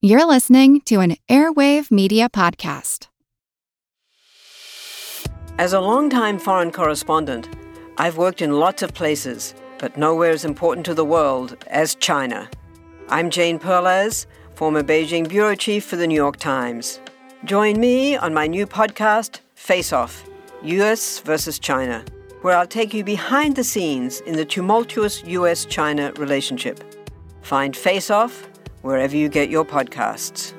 You're listening to an Airwave Media Podcast. As a longtime foreign correspondent, I've worked in lots of places, but nowhere as important to the world as China. I'm Jane Perlez, former Beijing bureau chief for the New York Times. Join me on my new podcast, Face Off, U.S. versus China, where I'll take you behind the scenes in the tumultuous U.S.-China relationship. Find Face Off wherever you get your podcasts.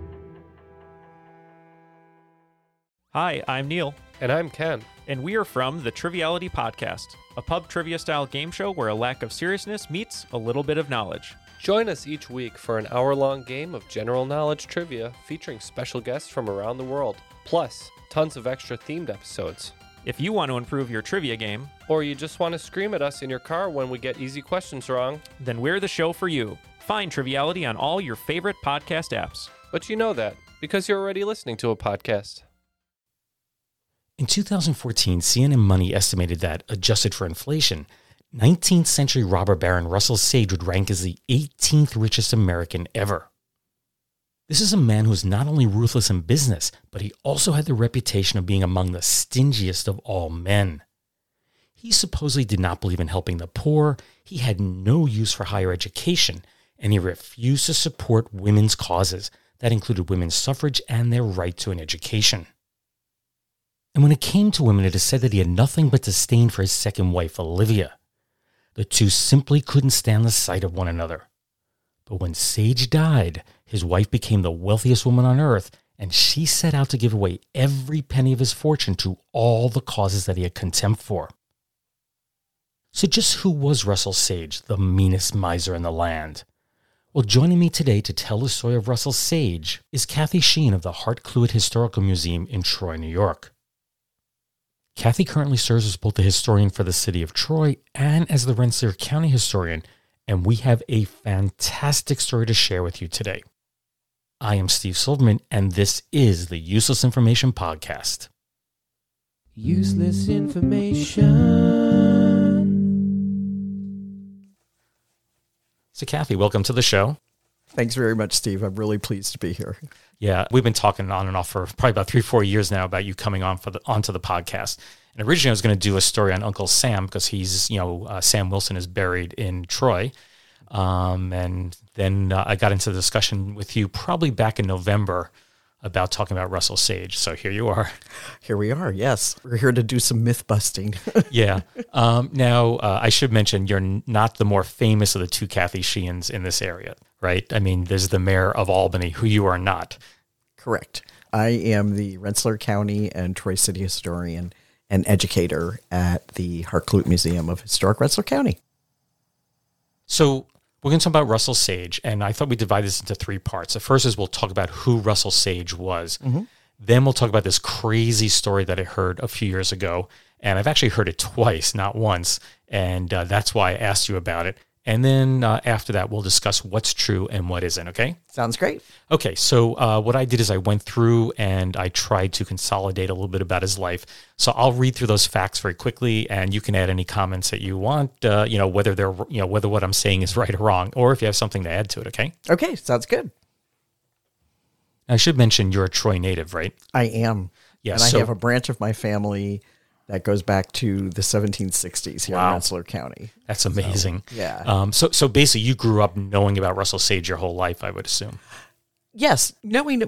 Hi, I'm Neil. And I'm Ken. And we are from the Triviality Podcast, a pub trivia-style game show where a lack of seriousness meets a little bit of knowledge. Join us each week for an hour-long game of general knowledge trivia featuring special guests from around the world, plus tons of extra themed episodes. If you want to improve your trivia game, or you just want to scream at us in your car when we get easy questions wrong, then we're the show for you. Find Triviality on all your favorite podcast apps. But you know that because you're already listening to a podcast. In 2014, CNN Money estimated that, adjusted for inflation, 19th century robber baron Russell Sage would rank as the 18th richest American ever. This is a man who was not only ruthless in business, but he also had the reputation of being among the stingiest of all men. He supposedly did not believe in helping the poor, he had no use for higher education, and he refused to support women's causes. That included women's suffrage and their right to an education. And when it came to women, it is said that he had nothing but disdain for his second wife, Olivia. The two simply couldn't stand the sight of one another. But when Sage died, his wife became the wealthiest woman on earth, and she set out to give away every penny of his fortune to all the causes that he had contempt for. So just who was Russell Sage, the meanest miser in the land? Well, joining me today to tell the story of Russell Sage is Kathy Sheehan of the Hart Cluett Historical Museum in Troy, New York. Kathy currently serves as both the historian for the city of Troy and as the Rensselaer County historian, and we have a fantastic story to share with you today. I am Steve Silverman, and this is the Useless Information Podcast. Useless information. So Kathy, welcome to the show. Thanks very much, Steve. I'm really pleased to be here. Yeah, we've been talking on and off for probably about 3-4 years now about you coming on onto the podcast. And originally I was going to do a story on Uncle Sam because he's, Sam Wilson is buried in Troy. And then I got into the discussion with you probably back in November about talking about Russell Sage. So here you are. Here we are, yes. We're here to do some myth busting. Yeah. Now, I should mention you're not the more famous of the two Kathy Sheehans in this area, right? I mean, there's the mayor of Albany, who you are not. Correct. I am the Rensselaer County and Troy City historian and educator at the Hart Cluett Museum of Historic Rensselaer County. So we're going to talk about Russell Sage, and I thought we'd divide this into 3 parts. The first is we'll talk about who Russell Sage was. Mm-hmm. Then we'll talk about this crazy story that I heard a few years ago, and I've actually heard it twice, not once, and that's why I asked you about it. And then after that, we'll discuss what's true and what isn't, okay? Sounds great. Okay, so what I did is I went through and I tried to consolidate a little bit about his life. So I'll read through those facts very quickly, and you can add any comments that you want, whether what I'm saying is right or wrong, or if you have something to add to it, okay? Okay, sounds good. I should mention you're a Troy native, right? I am. Yeah, and I have a branch of my family that goes back to the 1760s here in Rensselaer County. That's amazing. So, yeah. So basically you grew up knowing about Russell Sage your whole life, I would assume. Yes. Certainly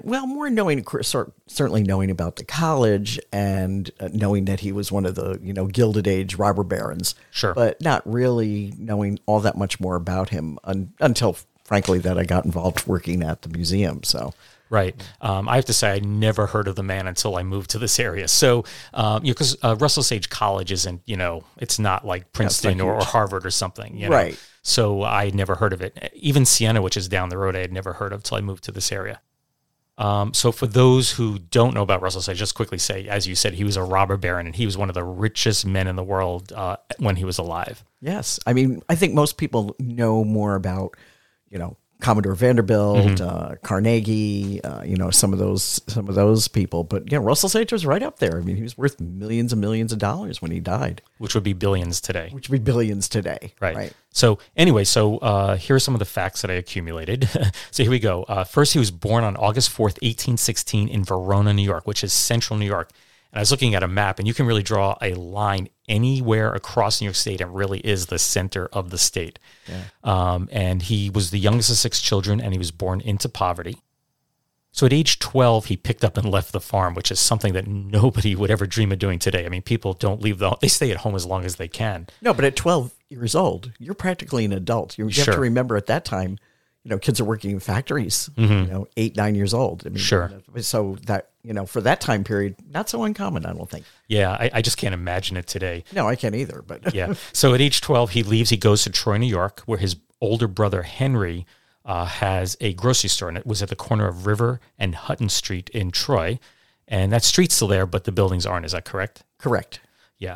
knowing about the college and knowing that he was one of the, Gilded Age robber barons. Sure. But not really knowing all that much more about him until, frankly, that I got involved working at the museum. So. Right. I have to say I never heard of the man until I moved to this area. So, because Russell Sage College isn't, it's not like Princeton or Harvard or something, Right. So I had never heard of it. Even Siena, which is down the road, I had never heard of until I moved to this area. So for those who don't know about Russell Sage, just quickly say, as you said, he was a robber baron and he was one of the richest men in the world when he was alive. Yes. I mean, I think most people know more about, Commodore Vanderbilt, Carnegie, some of those people. But yeah, Russell Sage was right up there. I mean, he was worth millions and millions of dollars when he died, which would be billions today. Which would be billions today. Right. So anyway, here are some of the facts that I accumulated. So here we go. First, he was born on August 4th, 1816 in Verona, New York, which is central New York. And I was looking at a map, and you can really draw a line anywhere across New York State, and it really is the center of the state. Yeah. And he was the youngest of 6 children, and he was born into poverty. So at age 12, he picked up and left the farm, which is something that nobody would ever dream of doing today. I mean, people don't leave they stay at home as long as they can. No, but at 12 years old, you're practically an adult. You have to remember at that time, kids are working in factories, 8, 9 years old. I mean, so that, for that time period, not so uncommon, I don't think. Yeah, I just can't imagine it today. No, I can't either. But yeah. So at age 12, he leaves. He goes to Troy, New York, where his older brother, Henry, has a grocery store, and it was at the corner of River and Hutton Street in Troy. And that street's still there, but the buildings aren't. Is that correct? Correct. Yeah.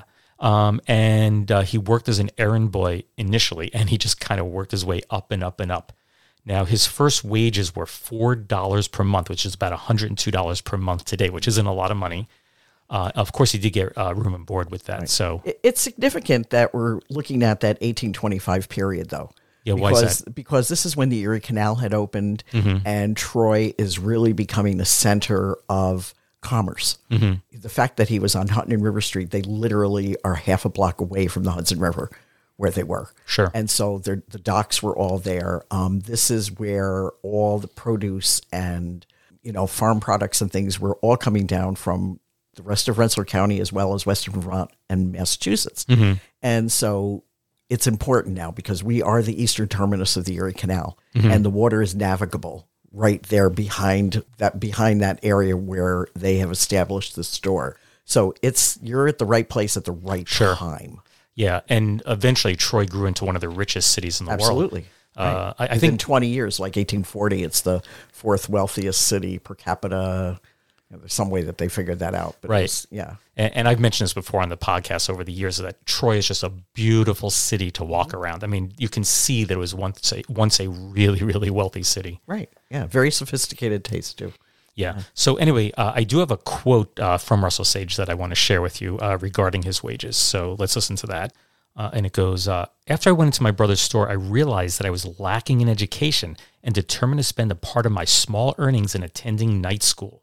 And he worked as an errand boy initially, and he just kind of worked his way up and up and up. Now, his first wages were $4 per month, which is about $102 per month today, which isn't a lot of money. Of course, he did get room and board with that. Right. So it's significant that we're looking at that 1825 period, though. Yeah, why is that? Because this is when the Erie Canal had opened, and Troy is really becoming the center of commerce. The fact that he was on Hutton and River Street, they literally are half a block away from the Hudson River, where they were. Sure. And so the docks were all there. This is where all the produce and, farm products and things were all coming down from the rest of Rensselaer County as well as Western Vermont and Massachusetts. And so it's important now because we are the eastern terminus of the Erie Canal, and the water is navigable right there behind that area where they have established the store. So you're at the right place at the right time. Yeah, and eventually Troy grew into one of the richest cities in the world. Absolutely. I think think in 20 years, like 1840, it's the 4th wealthiest city per capita. There's some way that they figured that out. But right. And I've mentioned this before on the podcast over the years that Troy is just a beautiful city to walk around. I mean, you can see that it was once a really, really wealthy city. Right. Yeah. Very sophisticated taste, too. Yeah. So anyway, I do have a quote from Russell Sage that I want to share with you regarding his wages. So let's listen to that. And it goes, after I went into my brother's store, I realized that I was lacking in education and determined to spend a part of my small earnings in attending night school.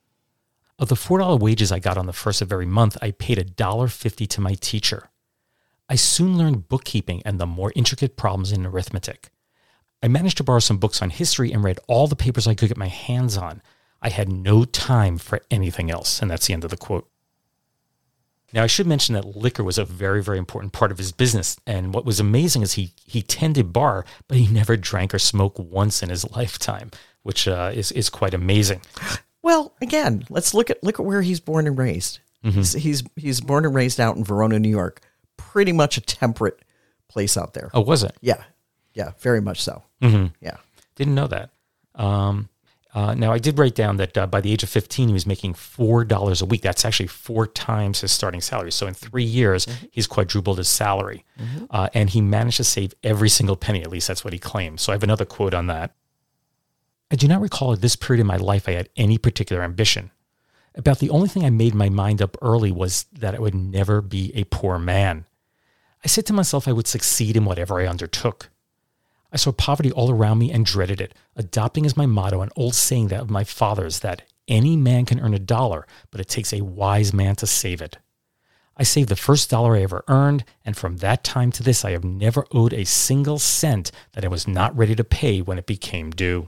Of the $4 wages I got on the first of every month, I paid $1.50 to my teacher. I soon learned bookkeeping and the more intricate problems in arithmetic. I managed to borrow some books on history and read all the papers I could get my hands on. I had no time for anything else. And that's the end of the quote. Now, I should mention that liquor was a very, very important part of his business. And what was amazing is he tended bar, but he never drank or smoked once in his lifetime, which is quite amazing. Well, again, let's look at where he's born and raised. He's born and raised out in Verona, New York. Pretty much a temperate place out there. Oh, was it? Yeah, very much so. Yeah, didn't know that. Now, I did write down that by the age of 15, he was making $4 a week. That's actually 4 times his starting salary. So in 3 years, he's quadrupled his salary. And he managed to save every single penny. At least that's what he claimed. So I have another quote on that. I do not recall at this period in my life I had any particular ambition. About the only thing I made my mind up early was that I would never be a poor man. I said to myself I would succeed in whatever I undertook. I saw poverty all around me and dreaded it, adopting as my motto an old saying that of my father's that any man can earn $1, but it takes a wise man to save it. I saved the first $1 I ever earned, and from that time to this I have never owed a single cent that I was not ready to pay when it became due.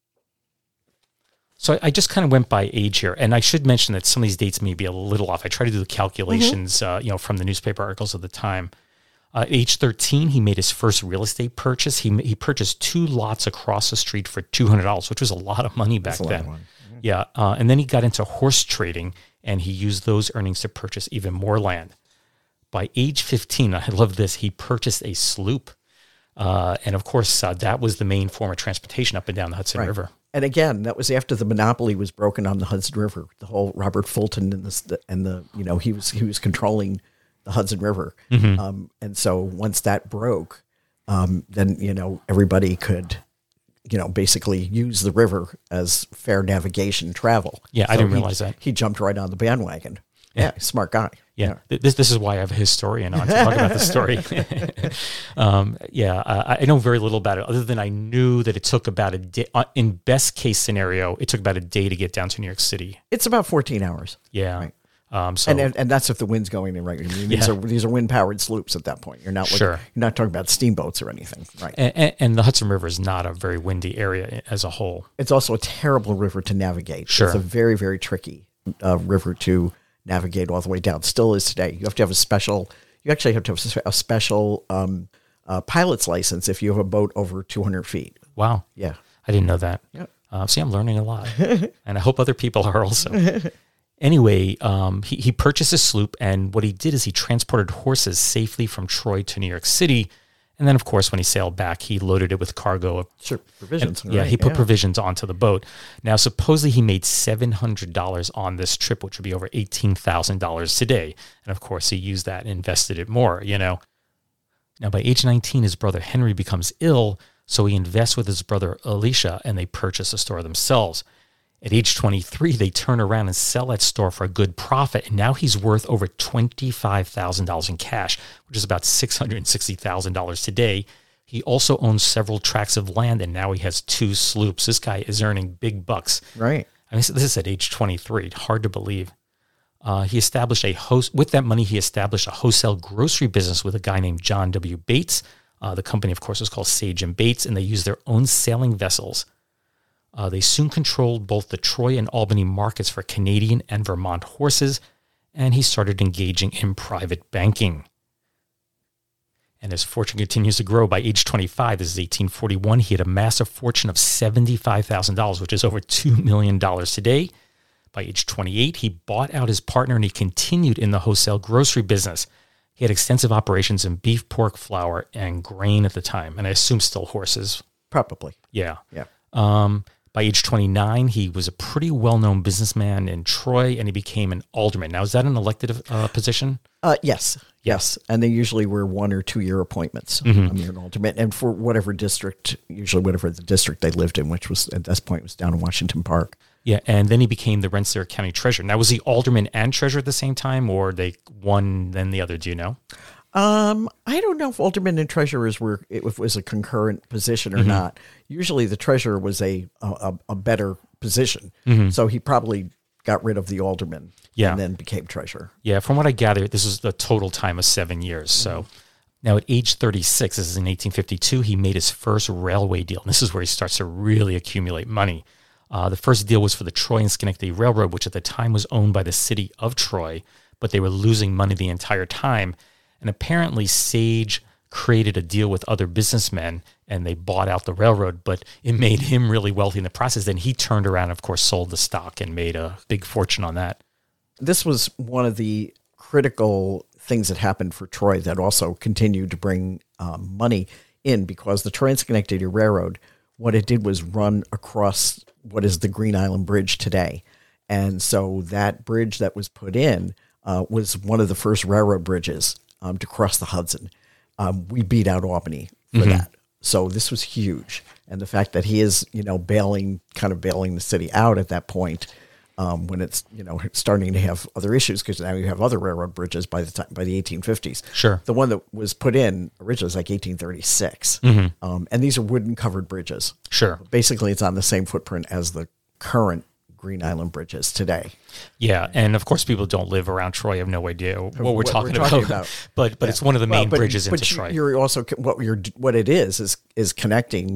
So I just kind of went by age here, and I should mention that some of these dates may be a little off. I try to do the calculations, from the newspaper articles of the time. At age 13, he made his first real estate purchase. He purchased 2 lots across the street for $200, which was a lot of money back then. Yeah, and then he got into horse trading, and he used those earnings to purchase even more land. By age 15, I love this, he purchased a sloop. And of course, that was the main form of transportation up and down the Hudson River. And again, that was after the monopoly was broken on the Hudson River. The whole Robert Fulton he was controlling the Hudson River. And so once that broke, then everybody could basically use the river as fair navigation travel. Yeah, I didn't realize that. He jumped right on the bandwagon. Yeah, smart guy. Yeah. This is why I have a historian on to talk about the story. I know very little about it, other than I knew that it took about a day. In best case scenario, it took about a day to get down to New York City. It's about 14 hours. Yeah. Right. And that's if the wind's going in right. I mean, these are wind powered sloops at that point. You're not you're not talking about steamboats or anything, right? And the Hudson River is not a very windy area as a whole. It's also a terrible river to navigate. Sure. It's a very, very tricky river to navigate all the way down. Still is today. You have to have a special. You actually have to have a special pilot's license if you have a boat over 200 feet. Wow. Yeah, I didn't know that. Yeah. See, I'm learning a lot, and I hope other people are also. Anyway, he purchased a sloop, and what he did is he transported horses safely from Troy to New York City. And then, of course, when he sailed back, he loaded it with cargo of provisions. He put provisions onto the boat. Now, supposedly he made $700 on this trip, which would be over $18,000 today. And of course, he used that and invested it more, Now, by age 19, his brother Henry becomes ill, so he invests with his brother Elisha, and they purchase a store themselves. At age 23, they turn around and sell that store for a good profit, and now he's worth over $25,000 in cash, which is about $660,000 today. He also owns several tracts of land, and now he has 2 sloops. This guy is earning big bucks. Right. I mean, this is at age 23. Hard to believe. He established with that money, he established a wholesale grocery business with a guy named John W. Bates. The company, of course, was called Sage and Bates, and they used their own sailing vessels. They soon controlled both the Troy and Albany markets for Canadian and Vermont horses, and he started engaging in private banking. And his fortune continues to grow. By age 25, this is 1841, he had amassed a fortune of $75,000, which is over $2 million today. By age 28, he bought out his partner, and he continued in the wholesale grocery business. He had extensive operations in beef, pork, flour, and grain at the time, and I assume still horses. Probably. Yeah. Yeah. By age 29, he was a pretty well-known businessman in Troy, and he became an alderman. Now, is that an elected position? Yes. And they usually were 1 or 2 year appointments. Mm-hmm. You're an alderman. And for whatever district, usually whatever the district they lived in, which was at this point was down in Washington Park. Yeah, and then he became the Rensselaer County treasurer. Now, was he alderman and treasurer at the same time, or they one then the other? Do you know? I don't know if aldermen and treasurers if it was a concurrent position or not. Usually the treasurer was a better position. So he probably got rid of the alderman and then became treasurer. Yeah, from what I gather, this is the total time of 7 years. So now at age 36, this is in 1852, he made his first railway deal. And this is where he starts to really accumulate money. The first deal was for the Troy and Schenectady Railroad, which at the time was owned by the city of Troy, but they were losing money the entire time. And apparently Sage created a deal with other businessmen and they bought out the railroad, but it made him really wealthy in the process. Then he turned around and, of course, sold the stock and made a big fortune on that. This was one of the critical things that happened for Troy that also continued to bring money in, because the Troy and Schenectady Railroad, what it did was run across what is the Green Island Bridge today. And so that bridge that was put in was one of the first railroad bridges to cross the Hudson. We beat out Albany for that. So this was huge. And the fact that he is, bailing the city out at that point, when it's, starting to have other issues, because now you have other railroad bridges by the 1850s. Sure. The one that was put in originally was like 1836. And these are wooden covered bridges. Sure. Basically, it's on the same footprint as the current Green Island bridges today. Yeah, and of course, people don't live around Troy have no idea what we're talking about. But it's one of the main bridges into Troy. You're also what it is connecting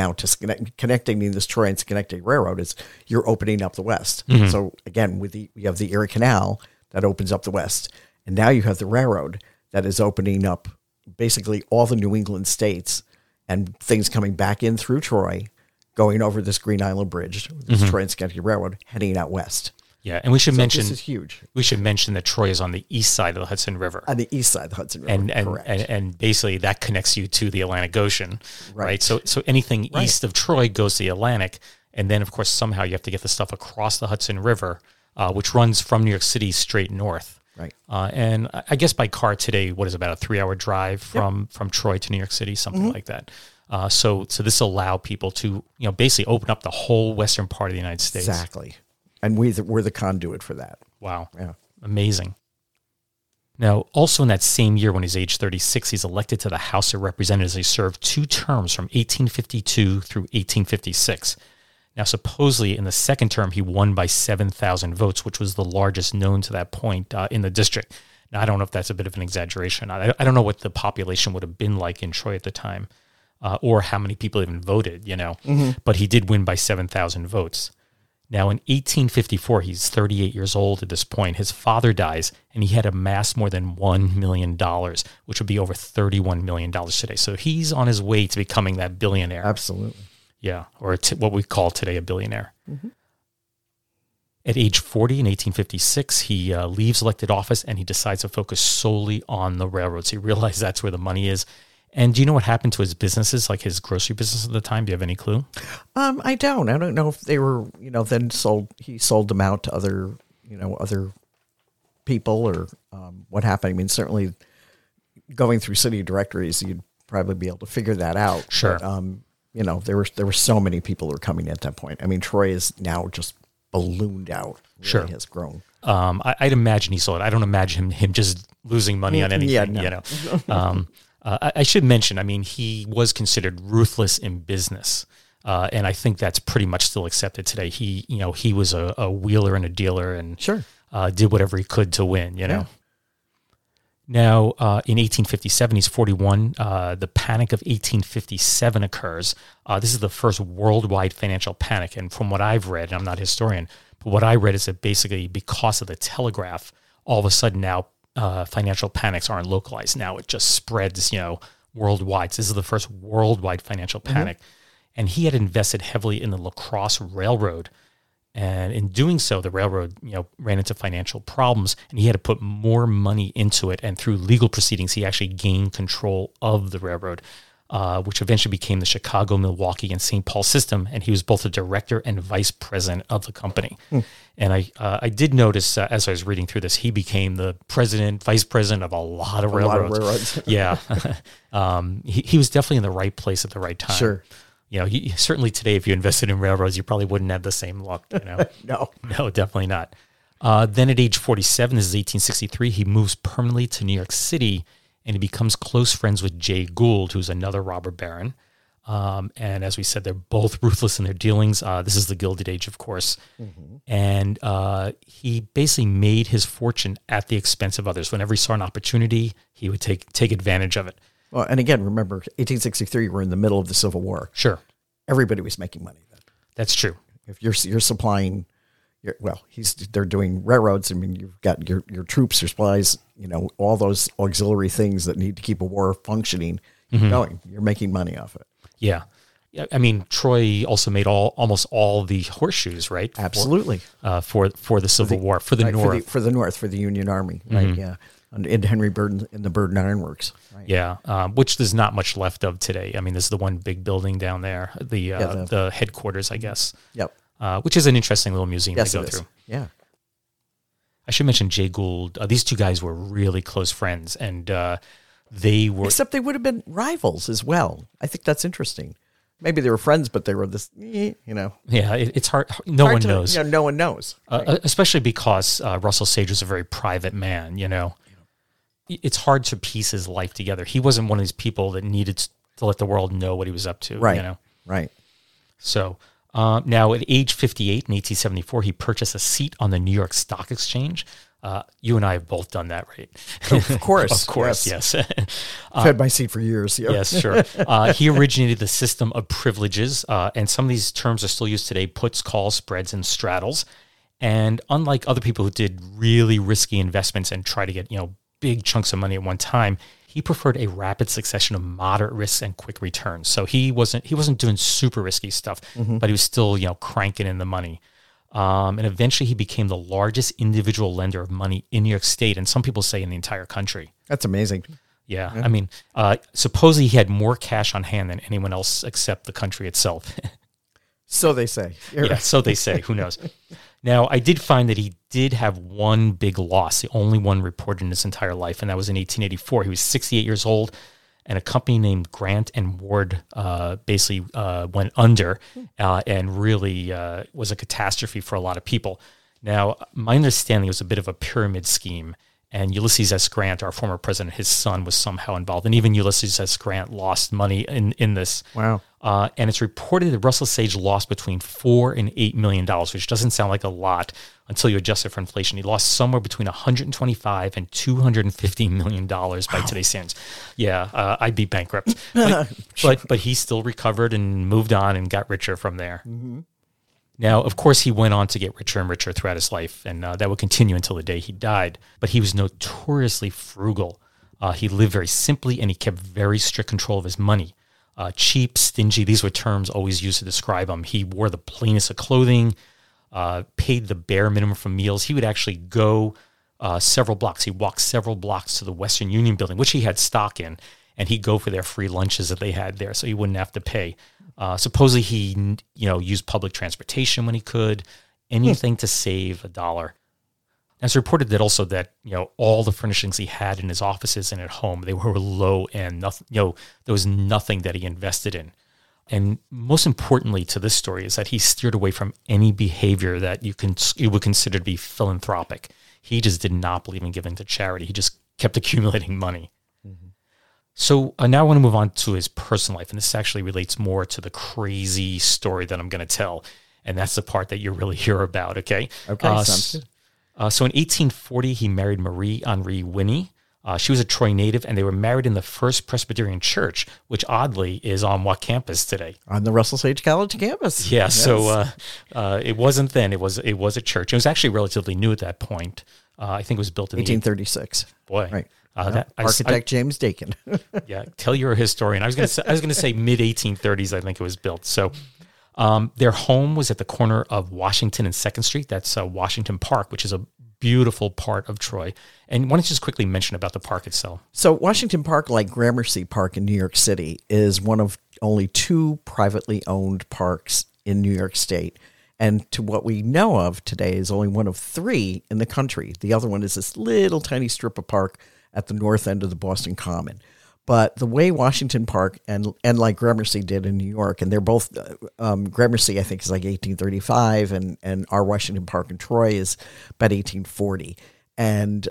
connecting this Troy and Schenectady Railroad is you're opening up the West. So again, you have the Erie Canal that opens up the West, and now you have the railroad that is opening up basically all the New England states, and things coming back in through Troy, going over this Green Island Bridge, this Troy and Schenectady Railroad, heading out west. Yeah, and we should mention this is huge. We should mention that Troy is on the east side of the Hudson River. On the east side of the Hudson River, correct. And basically that connects you to the Atlantic Ocean, right? So anything east of Troy goes to the Atlantic, and then of course somehow you have to get the stuff across the Hudson River, which runs from New York City straight north. Right. And I guess by car today, what is about a 3-hour drive from Troy to New York City, something like that. So this allowed people to, basically open up the whole western part of the United States. Exactly. And we're the conduit for that. Wow. Yeah. Amazing. Now, also in that same year when he's age 36, he's elected to the House of Representatives. He served 2 terms from 1852 through 1856. Now, supposedly in the second term, he won by 7,000 votes, which was the largest known to that point in the district. Now, I don't know if that's a bit of an exaggeration. I don't know what the population would have been like in Troy at the time, or how many people even voted, But he did win by 7,000 votes. Now, in 1854, he's 38 years old at this point. His father dies, and he had amassed more than $1 million, which would be over $31 million today. So he's on his way to becoming that billionaire. Absolutely. Yeah, or what we call today a billionaire. Mm-hmm. At age 40 in 1856, he leaves elected office, and he decides to focus solely on the railroads. He realized that's where the money is. And do you know what happened to his businesses, like his grocery business at the time? Do you have any clue? I don't know if they were, then he sold them out to other people or what happened. I mean, certainly going through city directories, you'd probably be able to figure that out. Sure. But, there were so many people who were coming at that point. I mean, Troy is now just ballooned out. Really Sure. has grown. I'd imagine he sold it. I don't imagine him just losing money on anything, Yeah, no. I should mention, I mean, he was considered ruthless in business, and I think that's pretty much still accepted today. He was a wheeler and a dealer, and Sure. Did whatever he could to win. Now, in 1857, he's 41. The Panic of 1857 occurs. This is the first worldwide financial panic, and from what I've read, and I'm not a historian, but what I read is that basically because of the telegraph, all of a sudden now financial panics aren't localized. Now it just spreads, worldwide. So this is the first worldwide financial panic. And he had invested heavily in the La Crosse Railroad. And in doing so, the railroad, ran into financial problems, and he had to put more money into it. And through legal proceedings, he actually gained control of the railroad, which eventually became the Chicago, Milwaukee, and St. Paul system. And he was both the director and vice president of the company. And I did notice as I was reading through this, he became the president, vice president of a lot of railroads. Yeah. He was definitely in the right place at the right time. Sure. Certainly today, if you invested in railroads, you probably wouldn't have the same luck. No, definitely not. Then at age 47, this is 1863, he moves permanently to New York City, and he becomes close friends with Jay Gould, who's another robber baron. And as we said, they're both ruthless in their dealings. This is the Gilded Age, of course. And he basically made his fortune at the expense of others. Whenever he saw an opportunity, he would take advantage of it. Well, and again, remember, 1863, we're in the middle of the Civil War. Sure. Everybody was making money then. That's true. If you're supplying, they're doing railroads. I mean, you've got your troops, your supplies, all those auxiliary things that need to keep a war functioning going. You're making money off it. Yeah. I mean, Troy also made almost all the horseshoes, right? Absolutely. For the Civil War, for the North. For the North, for the Union Army, right? Yeah. In Henry Burden, in the Burden Iron Works. Right? Yeah, which there's not much left of today. I mean, this is the one big building down there, the headquarters, I guess. Yep. Which is an interesting little museum yes, to go it is. through. Yeah. I should mention Jay Gould. These two guys were really close friends, and they were... Except they would have been rivals as well. I think that's interesting. Maybe they were friends, but they were this, Yeah, it's hard. No one knows. Yeah, no one knows. Right? Especially because Russell Sage was a very private man, It's hard to piece his life together. He wasn't one of these people that needed to let the world know what he was up to, Right. Right. So now at age 58 in 1874, he purchased a seat on the New York Stock Exchange. You and I have both done that, right? Of course. Of course, yes. I've had my seat for years. Yeah. Yes, sure. He originated the system of privileges, and some of these terms are still used today: puts, calls, spreads, and straddles. And unlike other people who did really risky investments and try to get big chunks of money at one time, he preferred a rapid succession of moderate risks and quick returns. So he wasn't doing super risky stuff, but he was still cranking in the money. And eventually he became the largest individual lender of money in New York State, and some people say in the entire country. That's amazing. Yeah. I mean, supposedly he had more cash on hand than anyone else except the country itself. So they say. Yeah, so they say. Who knows? Now, I did find that he did have one big loss, the only one reported in his entire life, and that was in 1884. He was 68 years old, and a company named Grant and Ward basically went under and really was a catastrophe for a lot of people. Now, my understanding was a bit of a pyramid scheme, and Ulysses S. Grant, our former president, his son was somehow involved, and even Ulysses S. Grant lost money in this. Wow. And it's reported that Russell Sage lost between $4 and $8 million, which doesn't sound like a lot until you adjust it for inflation. He lost somewhere between $125 and $250 million by today's standards. Yeah, I'd be bankrupt. But he still recovered and moved on and got richer from there. Mm-hmm. Now, of course, he went on to get richer and richer throughout his life, and that would continue until the day he died. But he was notoriously frugal. He lived very simply, and he kept very strict control of his money. Cheap, stingy, these were terms always used to describe him. He wore the plainest of clothing, paid the bare minimum for meals. He would actually go several blocks. He walked several blocks to the Western Union building, which he had stock in, and he'd go for their free lunches that they had there, so he wouldn't have to pay. Supposedly he, used public transportation when he could, anything to save $1. And it's reported that also that, all the furnishings he had in his offices and at home, they were low end. Nothing, there was nothing that he invested in. And most importantly to this story is that he steered away from any behavior that you would consider to be philanthropic. He just did not believe in giving to charity. He just kept accumulating money. So now I want to move on to his personal life, and this actually relates more to the crazy story that I'm going to tell, and that's the part that you really hear about, okay? Okay, sounds good. So in 1840, he married Marie Henri Winnie. She was a Troy native, and they were married in the First Presbyterian Church, which oddly is on what campus today? On the Russell Sage College campus. Yeah, yes. So it wasn't then. It was a church. It was actually relatively new at that point. I think it was built in 1836. Boy, right. Architect James Dakin. Yeah, tell you're a historian. I was going to say mid 1830s. I think it was built. So their home was at the corner of Washington and 2nd Street. That's Washington Park, which is a beautiful part of Troy. And why don't you just quickly mention about the park itself? So Washington Park, like Gramercy Park in New York City, is one of only 2 privately owned parks in New York State. And to what we know of today is only one of 3 in the country. The other one is this little tiny strip of park at the north end of the Boston Common. But the way Washington Park and like Gramercy did in New York, and they're both, Gramercy I think is like 1835, and our Washington Park in Troy is about 1840. And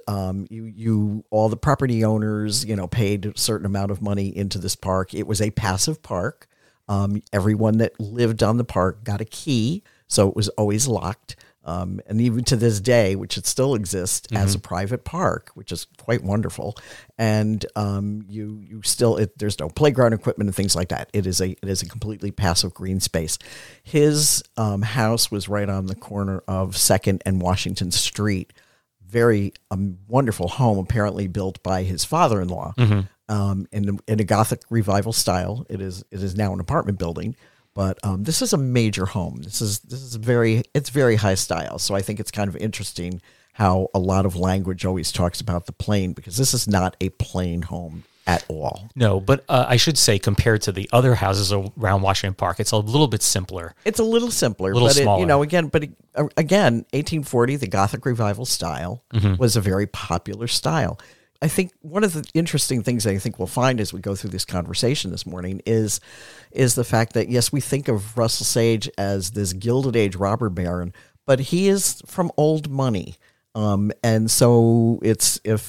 you all the property owners, paid a certain amount of money into this park. It was a passive park. Everyone that lived on the park got a key, so it was always locked. And even to this day, which it still exists as a private park, which is quite wonderful. And you still, there's no playground equipment and things like that. It is a completely passive green space. His house was right on the corner of 2nd and Washington Street. Very wonderful home, apparently built by his father-in-law in a Gothic revival style. It is now an apartment building. But this is a major home. This is very high style. So I think it's kind of interesting how a lot of language always talks about the plain, because this is not a plain home at all. No, but I should say compared to the other houses around Washington Park, it's a little bit simpler. It's a little simpler, smaller. Again, 1840, the Gothic revival style was a very popular style. I think one of the interesting things I think we'll find as we go through this conversation this morning is the fact that, yes, we think of Russell Sage as this Gilded Age robber baron, but he is from old money. And so I'm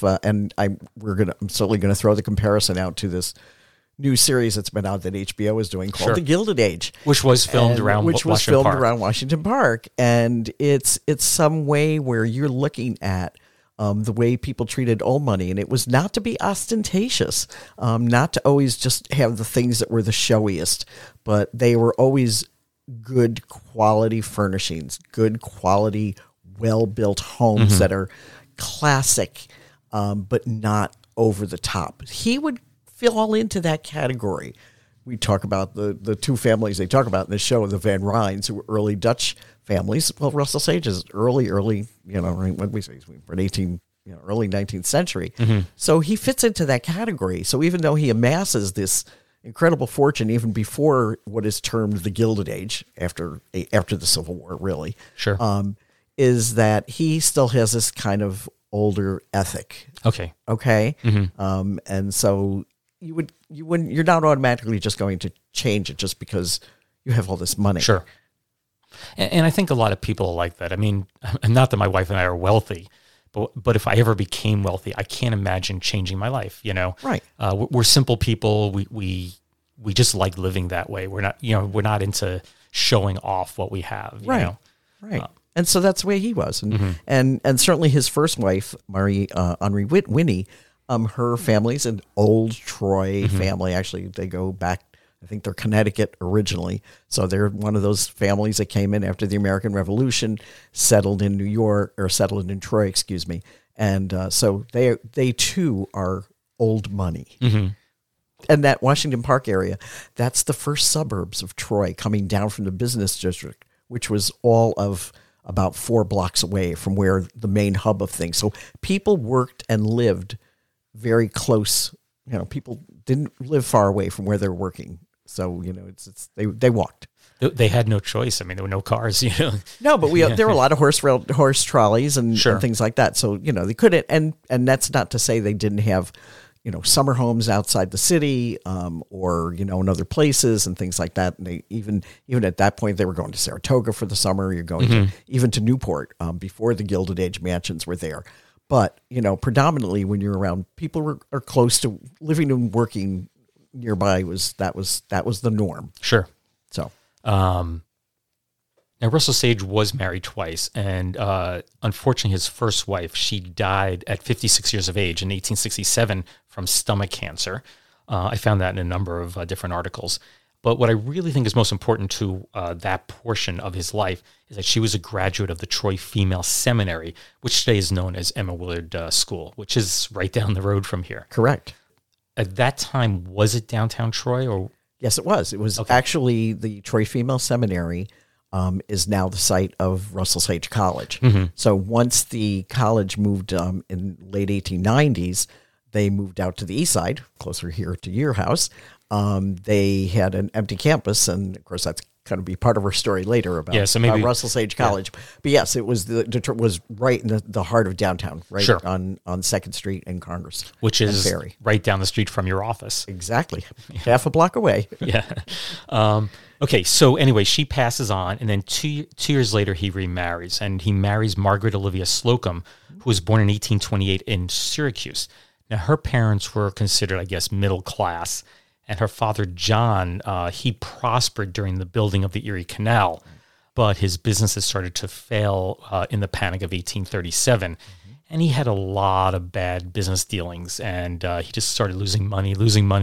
certainly going to throw the comparison out to this new series that's been out that HBO is doing called The Gilded Age, which was filmed around Washington Park. And it's some way where you're looking at the way people treated old money. And it was not to be ostentatious, not to always just have the things that were the showiest, but they were always good quality furnishings, good quality, well-built homes that are classic, but not over the top. He would fall into that category. We talk about the 2 families they talk about in the show, the Van Rhijns, who were early Dutch families. Well, Russell Sage is early, what we say, early 19th century. So he fits into that category. So even though he amasses this incredible fortune, even before what is termed the Gilded Age, after the Civil War, really, is that he still has this kind of older ethic. Okay. And so you're not automatically just going to change it just because you have all this money. Sure. And I think a lot of people are like that. I mean, not that my wife and I are wealthy, but if I ever became wealthy, I can't imagine changing my life, Right. We're simple people. We just like living that way. We're not into showing off what we have, Right. you know? Right. And so that's the way he was. And and certainly his first wife, Marie Henri Winnie, her family's an old Troy family. Actually, they go back, I think they're Connecticut originally. So they're one of those families that came in after the American Revolution, settled in Troy, excuse me. And so they too are old money. And that Washington Park area, that's the first suburbs of Troy coming down from the business district, which was all of about 4 blocks away from where the main hub of things. So people worked and lived very close. People didn't live far away from where they're working. So, they walked. They had no choice. I mean, there were no cars, No, but there were a lot of horse trolleys and things like that. So, they couldn't, and that's not to say they didn't have, summer homes outside the city, or, in other places and things like that. And they even at that point, they were going to Saratoga for the summer. You're going even to Newport, before the Gilded Age mansions were there. But, predominantly when you're around, people are close to living and working nearby that was the norm. Sure. So, now Russell Sage was married twice, and unfortunately his first wife, she died at 56 years of age in 1867 from stomach cancer. I found that in a number of different articles. But what I really think is most important to that portion of his life is that she was a graduate of the Troy Female Seminary, which today is known as Emma Willard School, which is right down the road from here. Correct. At that time, was it downtown Troy? Or yes, it was. It was actually the Troy Female Seminary is now the site of Russell Sage College. So once the college moved in late 1890s, they moved out to the east side, closer here to your house. They had an empty campus, and of course that's going to be part of our story later about, about Russell Sage College. Yeah. But yes, it was was right in the heart of downtown, right on 2nd Street and Congress, which is Ferry, right down the street from your office. Exactly, half a block away. Yeah. Okay, so anyway, she passes on, and then two years later he remarries, and he marries Margaret Olivia Slocum, who was born in 1828 in Syracuse. Now her parents were considered, I guess, middle class. And her father, John, he prospered during the building of the Erie Canal, but his businesses started to fail in the Panic of 1837. And he had a lot of bad business dealings, and he just started losing money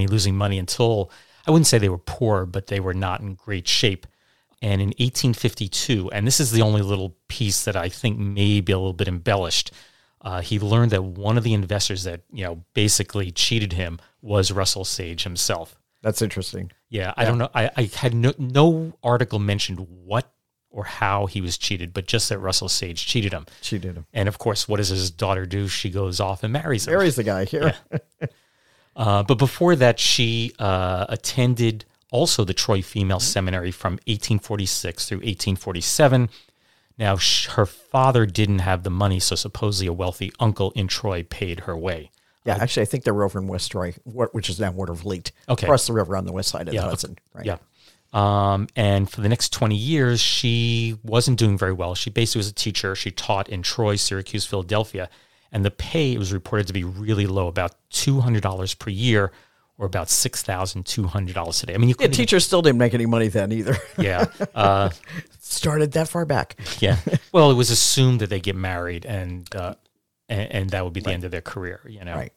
until, I wouldn't say they were poor, but they were not in great shape. And in 1852, and this is the only little piece that I think may be a little bit embellished, he learned that one of the investors that, basically cheated him was Russell Sage himself. That's interesting. Yeah, I don't know. I had no article mentioned what or how he was cheated, but just that Russell Sage cheated him. And of course, what does his daughter do? She goes off and marries him. Marries the guy here. Yeah. But before that, she attended also the Troy Female Seminary from 1846 through 1847. Now, her father didn't have the money, so supposedly a wealthy uncle in Troy paid her way. Yeah, actually, I think they were over in West Troy, which is now Watervliet, okay, across the river on the west side of the Hudson. Right. Yeah. And for the next 20 years, she wasn't doing very well. She basically was a teacher. She taught in Troy, Syracuse, Philadelphia, and the pay was reported to be really low, about $200 per year, or about $6,200 a day. I mean, teachers still didn't make any money then either. Yeah. Started that far back. Yeah. Well, it was assumed that they get married and that would be the end of their career, Right.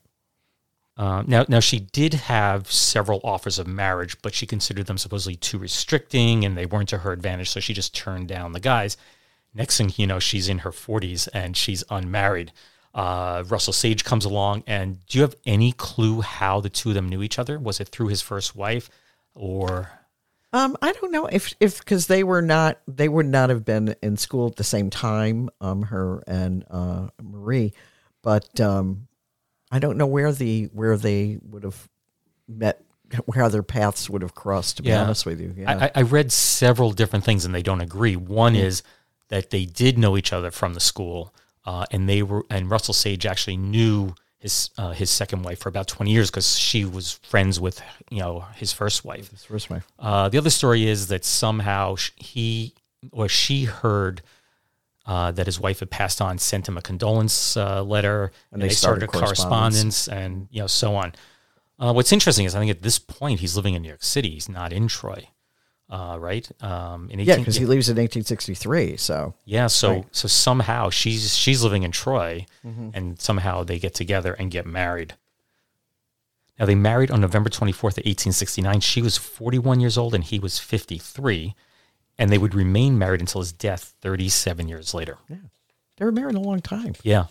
Now she did have several offers of marriage, but she considered them supposedly too restricting and they weren't to her advantage, so she just turned down the guys. Next thing you know, she's in her 40s and she's unmarried. Russell Sage comes along, and do you have any clue how the two of them knew each other? Was it through his first wife, or? I don't know if because they would not have been in school at the same time, her and Marie, but I don't know where they would have met, where their paths would have crossed. To be honest with you, I read several different things, and they don't agree. One is that they did know each other from the school. And Russell Sage actually knew his second wife for about 20 years because she was friends with his first wife. The other story is that somehow he or she heard that his wife had passed on, sent him a condolence letter, and they started a correspondence and so on. What's interesting is I think at this point he's living in New York City. He's not in Troy, right? Because he leaves in 1863. So so somehow she's living in Troy, and somehow they get together and get married. Now they married on November 24th of 1869. She was 41 years old and he was 53, and they would remain married until his death 37 years later. Yeah, they were married a long time. Yeah.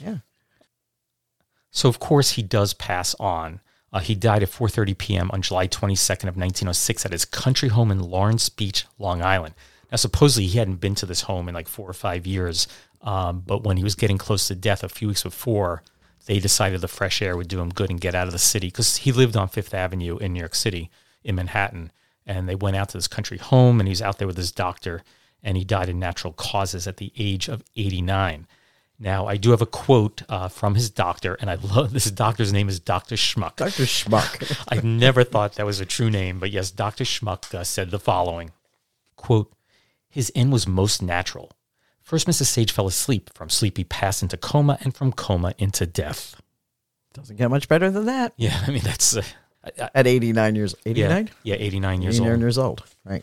So of course he does pass on. He died at 4:30 p.m. on July 22nd of 1906 at his country home in Lawrence Beach, Long Island. Now, supposedly he hadn't been to this home in like 4 or 5 years, but when he was getting close to death a few weeks before, they decided the fresh air would do him good and get out of the city because he lived on Fifth Avenue in New York City, in Manhattan, and they went out to this country home, and he was out there with his doctor, and he died in natural causes at the age of 89. Now, I do have a quote from his doctor, and I love this doctor's name is Dr. Schmuck. Dr. Schmuck. I never thought that was a true name, but yes, Dr. Schmuck said the following, quote, "His end was most natural. First, Mr. Sage fell asleep. From sleep, he passed into coma, and from coma into death." Doesn't get much better than that. Yeah, I mean, that's... At 89 years... 89? Yeah, 89 years old. 89 years old, right.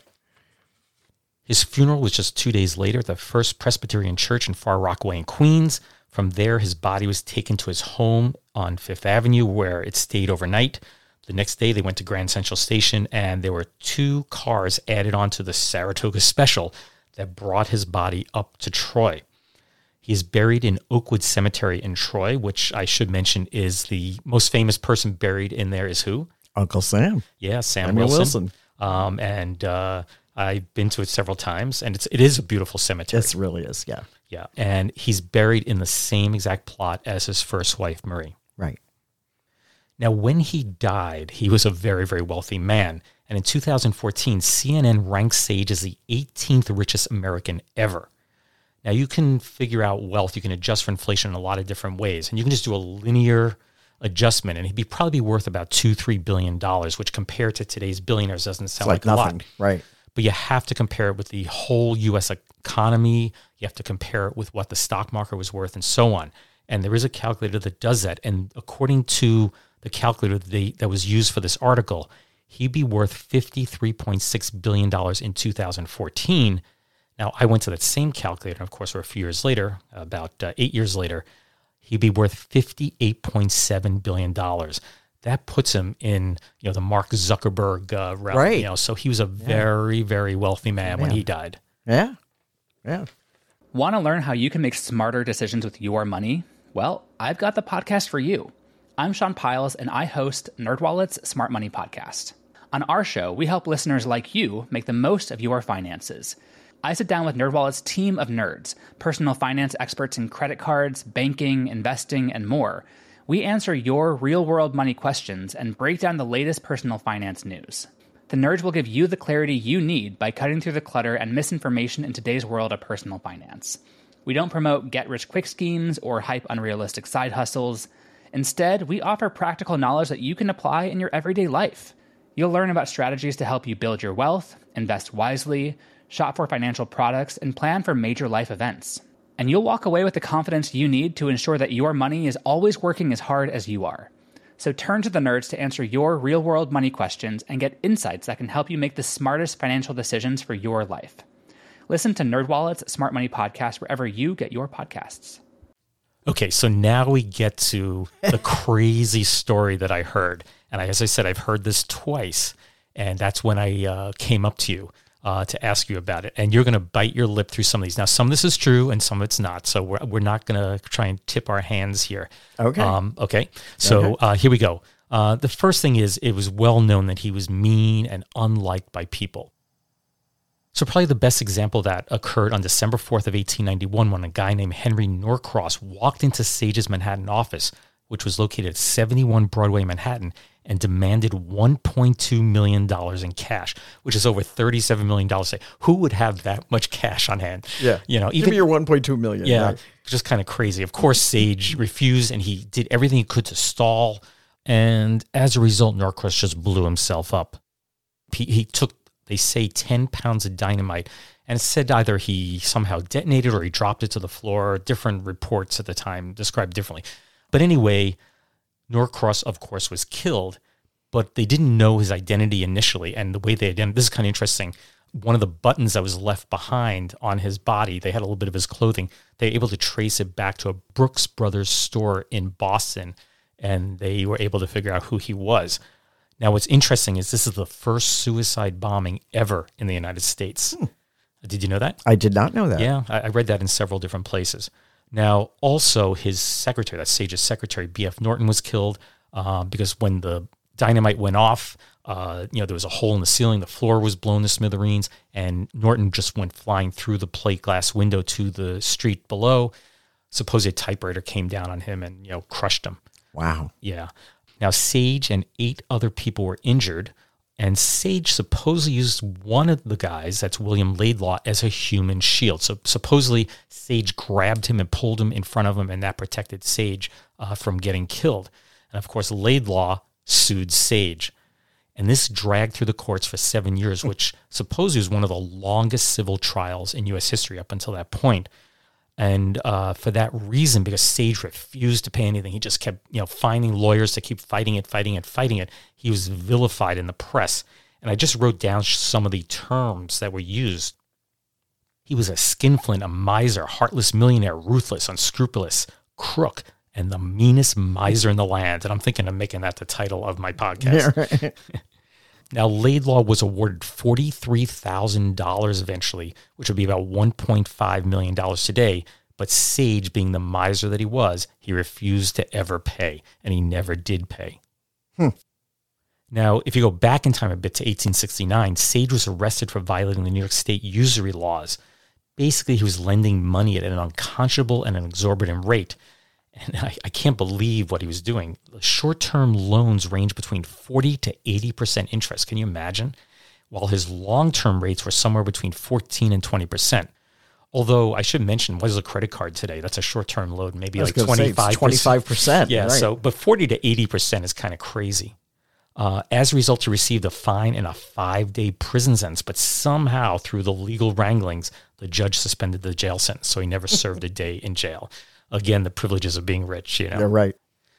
His funeral was just 2 days later at the First Presbyterian Church in Far Rockaway in Queens. From there, his body was taken to his home on Fifth Avenue, where it stayed overnight. The next day, they went to Grand Central Station, and there were 2 cars added onto the Saratoga Special that brought his body up to Troy. He is buried in Oakwood Cemetery in Troy, which I should mention is the most famous person buried in there is who? Uncle Sam. Yeah, Sam Samuel Wilson. I've been to it several times, and it is a beautiful cemetery. It really is, yeah. Yeah, and he's buried in the same exact plot as his first wife, Marie. Right. Now, when he died, he was a very, very wealthy man, and in 2014, CNN ranked Sage as the 18th richest American ever. Now, you can figure out wealth, you can adjust for inflation in a lot of different ways, and you can just do a linear adjustment, and he'd probably be worth about $2-3 billion, which compared to today's billionaires doesn't sound like nothing. A lot. Right. But you have to compare it with the whole U.S. economy. You have to compare it with what the stock market was worth and so on. And there is a calculator that does that. And according to the calculator that was used for this article, he'd be worth $53.6 billion in 2014. Now, I went to that same calculator, and of course, we're a few years later, about 8 years later, he'd be worth $58.7 billion. That puts him in, the Mark Zuckerberg realm. Right. So he was a very, very wealthy man when he died. Yeah. Yeah. Want to learn how you can make smarter decisions with your money? Well, I've got the podcast for you. I'm Sean Piles, and I host NerdWallet's Smart Money Podcast. On our show, we help listeners like you make the most of your finances. I sit down with NerdWallet's team of nerds, personal finance experts in credit cards, banking, investing, and more. We answer your real-world money questions and break down the latest personal finance news. The nerds will give you the clarity you need by cutting through the clutter and misinformation in today's world of personal finance. We don't promote get-rich-quick schemes or hype unrealistic side hustles. Instead, we offer practical knowledge that you can apply in your everyday life. You'll learn about strategies to help you build your wealth, invest wisely, shop for financial products, and plan for major life events. And you'll walk away with the confidence you need to ensure that your money is always working as hard as you are. So turn to the nerds to answer your real-world money questions and get insights that can help you make the smartest financial decisions for your life. Listen to NerdWallet's Smart Money Podcast wherever you get your podcasts. Okay, so now we get to the crazy story that I heard. And as I said, I've heard this twice, and that's when I came up to you to ask you about it. And you're going to bite your lip through some of these. Now, some of this is true and some of it's not. So we're not going to try and tip our hands here. Okay. Okay. So here we go. The first thing is it was well known that he was mean and unliked by people. So probably the best example of that occurred on December 4th of 1891 when a guy named Henry Norcross walked into Sage's Manhattan office. which was located at 71 Broadway, Manhattan, and demanded $1.2 million in cash, which is over $37 million. Who would have that much cash on hand? Yeah. Even, give me your $1.2 million. Yeah. Right. Just kind of crazy. Of course, Sage refused, and he did everything he could to stall. And as a result, Norcross just blew himself up. He took, they say, 10 pounds of dynamite, and it said either he somehow detonated or he dropped it to the floor. Different reports at the time described differently. But anyway, Norcross, of course, was killed, but they didn't know his identity initially. And the way they identified, this is kind of interesting. One of the buttons that was left behind on his body, they had a little bit of his clothing. They were able to trace it back to a Brooks Brothers store in Boston, and they were able to figure out who he was. Now, what's interesting is this is the first suicide bombing ever in the United States. Did you know that? I did not know that. Yeah, I read that in several different places. Now, also his secretary, that's Sage's secretary, B.F. Norton, was killed because when the dynamite went off, there was a hole in the ceiling, the floor was blown to smithereens, and Norton just went flying through the plate glass window to the street below. Supposedly a typewriter came down on him and, crushed him. Wow. Yeah. Now, Sage and 8 other people were injured, and Sage supposedly used one of the guys, that's William Laidlaw, as a human shield. So supposedly Sage grabbed him and pulled him in front of him, and that protected Sage from getting killed. And of course, Laidlaw sued Sage. And this dragged through the courts for 7 years, which supposedly was one of the longest civil trials in U.S. history up until that point. And for that reason, because Sage refused to pay anything, he just kept, finding lawyers to keep fighting it. He was vilified in the press. And I just wrote down some of the terms that were used. He was a skinflint, a miser, heartless millionaire, ruthless, unscrupulous, crook, and the meanest miser in the land. And I'm thinking of making that the title of my podcast. Yeah, right. Now, Laidlaw was awarded $43,000 eventually, which would be about $1.5 million today. But Sage, being the miser that he was, he refused to ever pay, and he never did pay. Now, if you go back in time a bit to 1869, Sage was arrested for violating the New York State usury laws. Basically, he was lending money at an unconscionable and an exorbitant rate. And I can't believe what he was doing. The short-term loans range between 40 to 80% interest. Can you imagine? While his long-term rates were somewhere between 14 and 20%. Although I should mention, what is a credit card today? That's a short-term loan, maybe like 25%. 25%. Yeah, right. so but 40 to 80% is kind of crazy. As a result, he received a fine and a 5-day prison sentence, but somehow through the legal wranglings, the judge suspended the jail sentence, so he never served a day in jail. Again, the privileges of being rich, Yeah, right.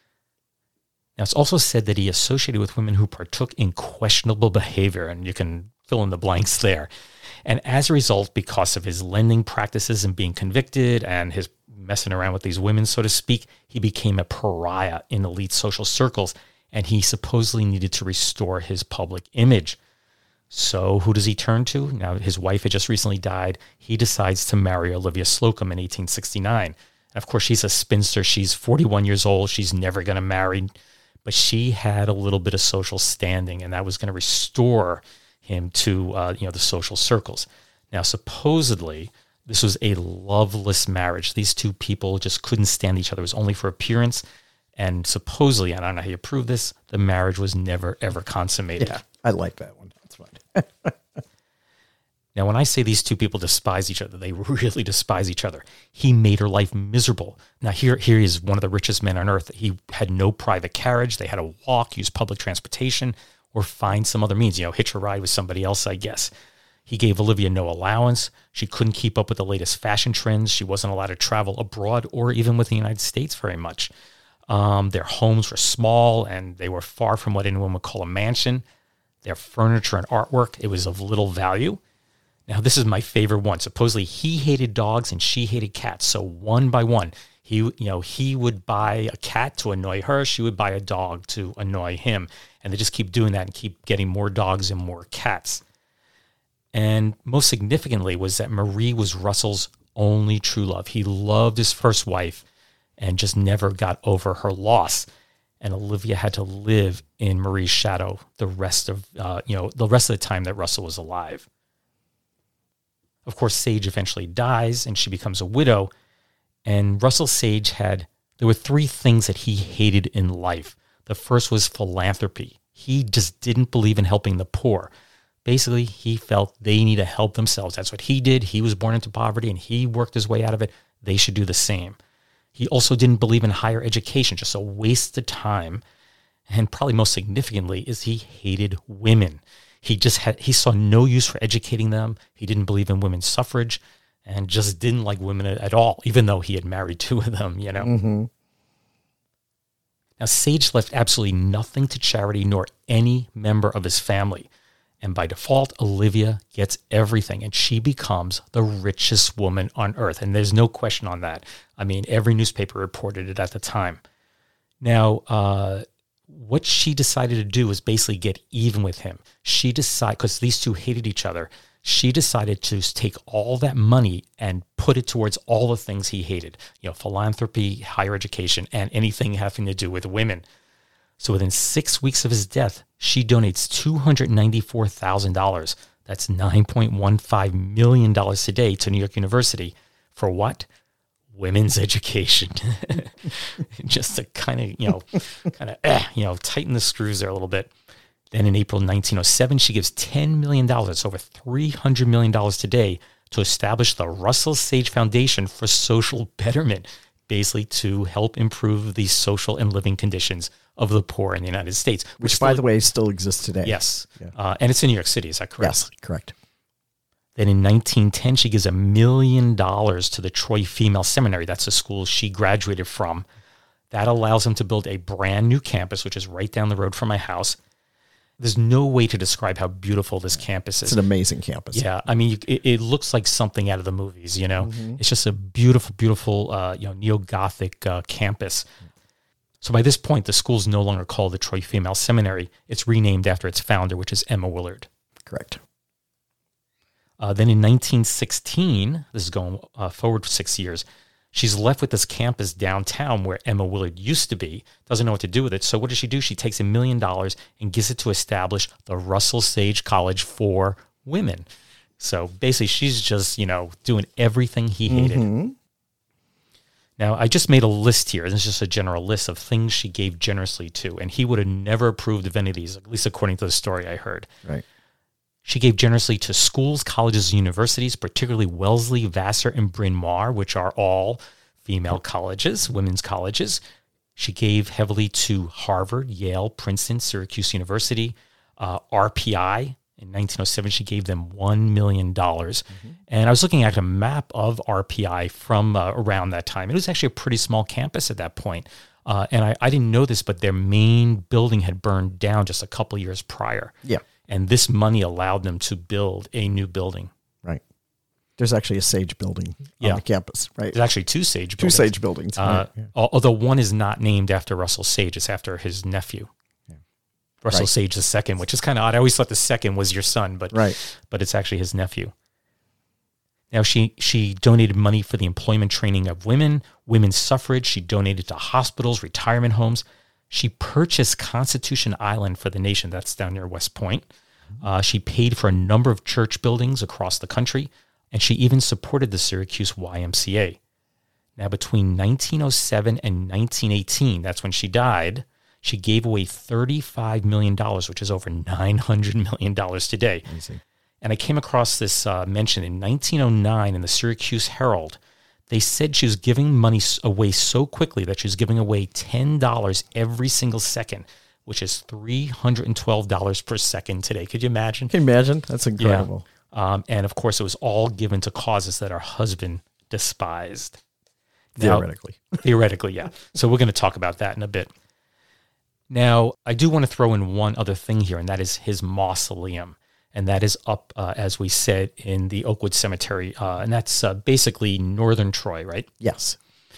Now, it's also said that he associated with women who partook in questionable behavior, and you can fill in the blanks there. And as a result, because of his lending practices and being convicted and his messing around with these women, so to speak, he became a pariah in elite social circles, and he supposedly needed to restore his public image. So who does he turn to? Now, his wife had just recently died. He decides to marry Olivia Slocum in 1869. Of course, she's a spinster. She's 41 years old. She's never going to marry. But she had a little bit of social standing, and that was going to restore him to the social circles. Now, supposedly, this was a loveless marriage. These two people just couldn't stand each other. It was only for appearance. And supposedly, I don't know how you prove this, the marriage was never, ever consummated. Yeah, I like that one. That's fine. Now, when I say these two people despise each other, they really despise each other. He made her life miserable. Now, here is one of the richest men on earth. He had no private carriage. They had to walk, use public transportation, or find some other means, hitch a ride with somebody else, I guess. He gave Olivia no allowance. She couldn't keep up with the latest fashion trends. She wasn't allowed to travel abroad or even with the United States very much. Their homes were small, and they were far from what anyone would call a mansion. Their furniture and artwork, it was of little value. Now, this is my favorite one. Supposedly, he hated dogs and she hated cats. So one by one, he would buy a cat to annoy her. She would buy a dog to annoy him. And they just keep doing that and keep getting more dogs and more cats. And most significantly was that Marie was Russell's only true love. He loved his first wife and just never got over her loss. And Olivia had to live in Marie's shadow the rest of the time that Russell was alive. Of course, Sage eventually dies and she becomes a widow. And Russell Sage had There were three things that he hated in life. The first was philanthropy. He just didn't believe in helping the poor. Basically, he felt they need to help themselves. That's what he did. He was born into poverty and he worked his way out of it. They should do the same. He also didn't believe in higher education, just a waste of time. And probably most significantly is he hated women. He saw no use for educating them. He didn't believe in women's suffrage and just didn't like women at all, even though he had married two of them, you know. Mm-hmm. Now, Sage left absolutely nothing to charity nor any member of his family. And by default, Olivia gets everything, and she becomes the richest woman on earth. And there's no question on that. I mean, every newspaper reported it at the time. Now, what she decided to do was basically get even with him. She decided, because these two hated each other, she decided to take all that money and put it towards all the things he hated, philanthropy, higher education, and anything having to do with women. So within 6 weeks of his death, she donates $294,000. That's $9.15 million today to New York University. For what? Women's education. Just to kind of, tighten the screws there a little bit. Then in April 1907, she gives $10 million, that's over $300 million today, to establish the Russell Sage Foundation for Social Betterment, basically to help improve the social and living conditions of the poor in the United States. Which by the way, still exists today. Yes. Yeah. And it's in New York City, is that correct? Yes, correct. Then in 1910, she gives $1 million to the Troy Female Seminary. That's the school she graduated from. That allows them to build a brand new campus, which is right down the road from my house. There's no way to describe how beautiful this campus is. It's an amazing campus. Yeah, I mean, it looks like something out of the movies, Mm-hmm. It's just a beautiful, beautiful, neo-Gothic campus. So by this point, the school's no longer called the Troy Female Seminary. It's renamed after its founder, which is Emma Willard. Correct. Then in 1916, this is going forward 6 years, she's left with this campus downtown where Emma Willard used to be, doesn't know what to do with it. So what does she do? She takes $1 million and gives it to establish the Russell Sage College for Women. So basically, she's just, doing everything he hated. Mm-hmm. Now, I just made a list here. This is just a general list of things she gave generously to, and he would have never approved of any of these, at least according to the story I heard. Right. She gave generously to schools, colleges, and universities, particularly Wellesley, Vassar, and Bryn Mawr, which are all female colleges, women's colleges. She gave heavily to Harvard, Yale, Princeton, Syracuse University, RPI. In 1907, she gave them $1 million. Mm-hmm. And I was looking at a map of RPI from around that time. It was actually a pretty small campus at that point. And I didn't know this, but their main building had burned down just a couple of years prior. Yeah. And this money allowed them to build a new building. Right. There's actually a Sage building on the campus, right? There's actually two Sage buildings. Two Sage buildings. Right. Yeah. Although one is not named after Russell Sage. It's after his nephew. Russell Sage II, which is kind of odd. I always thought the second was your son, but it's actually his nephew. Now, she donated money for the employment training of women, women's suffrage. She donated to hospitals, retirement homes. She purchased Constitution Island for the nation. That's down near West Point. She paid for a number of church buildings across the country, and she even supported the Syracuse YMCA. Now, between 1907 and 1918, that's when she died, she gave away $35 million, which is over $900 million today. Amazing. And I came across this mention in 1909 in the Syracuse Herald. They said she was giving money away so quickly that she was giving away $10 every single second, which is $312 per second today. Could you imagine? Can you imagine? That's incredible. Yeah. And of course, it was all given to causes that her husband despised. Theoretically. Theoretically, yeah. So we're going to talk about that in a bit. Now, I do want to throw in one other thing here, and that is his mausoleum. And that is up, as we said, in the Oakwood Cemetery. And that's basically northern Troy, right? Yes.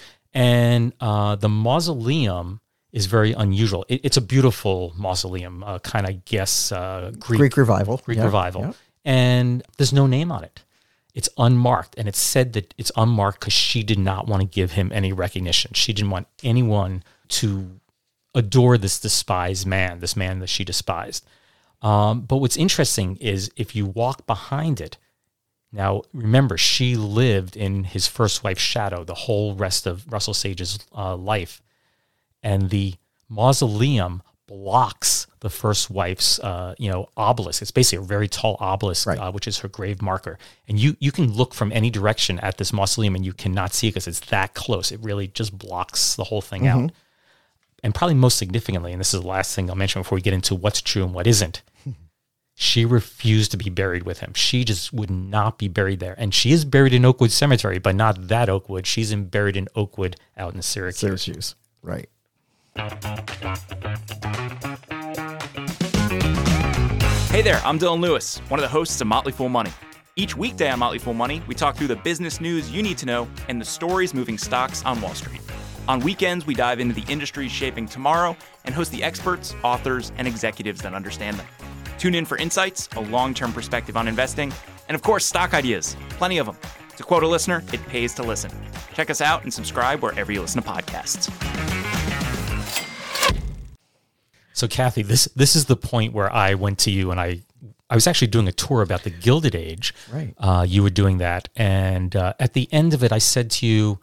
And the mausoleum is very unusual. It's a beautiful mausoleum, kind of guess Greek Revival. Greek Revival. Yep. And there's no name on it. It's unmarked. And it's said that it's unmarked because she did not want to give him any recognition. She didn't want anyone to adore this despised man, this man that she despised. But what's interesting is if you walk behind it, Now, remember, she lived in his first wife's shadow the whole rest of Russell Sage's life. And the mausoleum blocks the first wife's, obelisk. It's basically a very tall obelisk, Right. which is her grave marker. And you can look from any direction at this mausoleum and you cannot see it because it's that close. It really just blocks the whole thing out. And probably most significantly, and this is the last thing I'll mention before we get into what's true and what isn't, she refused to be buried with him. She just would not be buried there. And she is buried in Oakwood Cemetery, but not that Oakwood. She's buried in Oakwood out in Syracuse. Syracuse. Right. Hey there, I'm Dylan Lewis, one of the hosts of Motley Fool Money. Each weekday on Motley Fool Money, we talk through the business news you need to know and the stories moving stocks on Wall Street. On weekends, we dive into the industries shaping tomorrow and host the experts, authors, and executives that understand them. Tune in for insights, a long-term perspective on investing, and of course, stock ideas. Plenty of them. To quote a listener, it pays to listen. Check us out and subscribe wherever you listen to podcasts. So, Kathy, this is the point where I went to you and I was actually doing a tour about the Gilded Age. Right. You were doing that. And at the end of it, I said to you,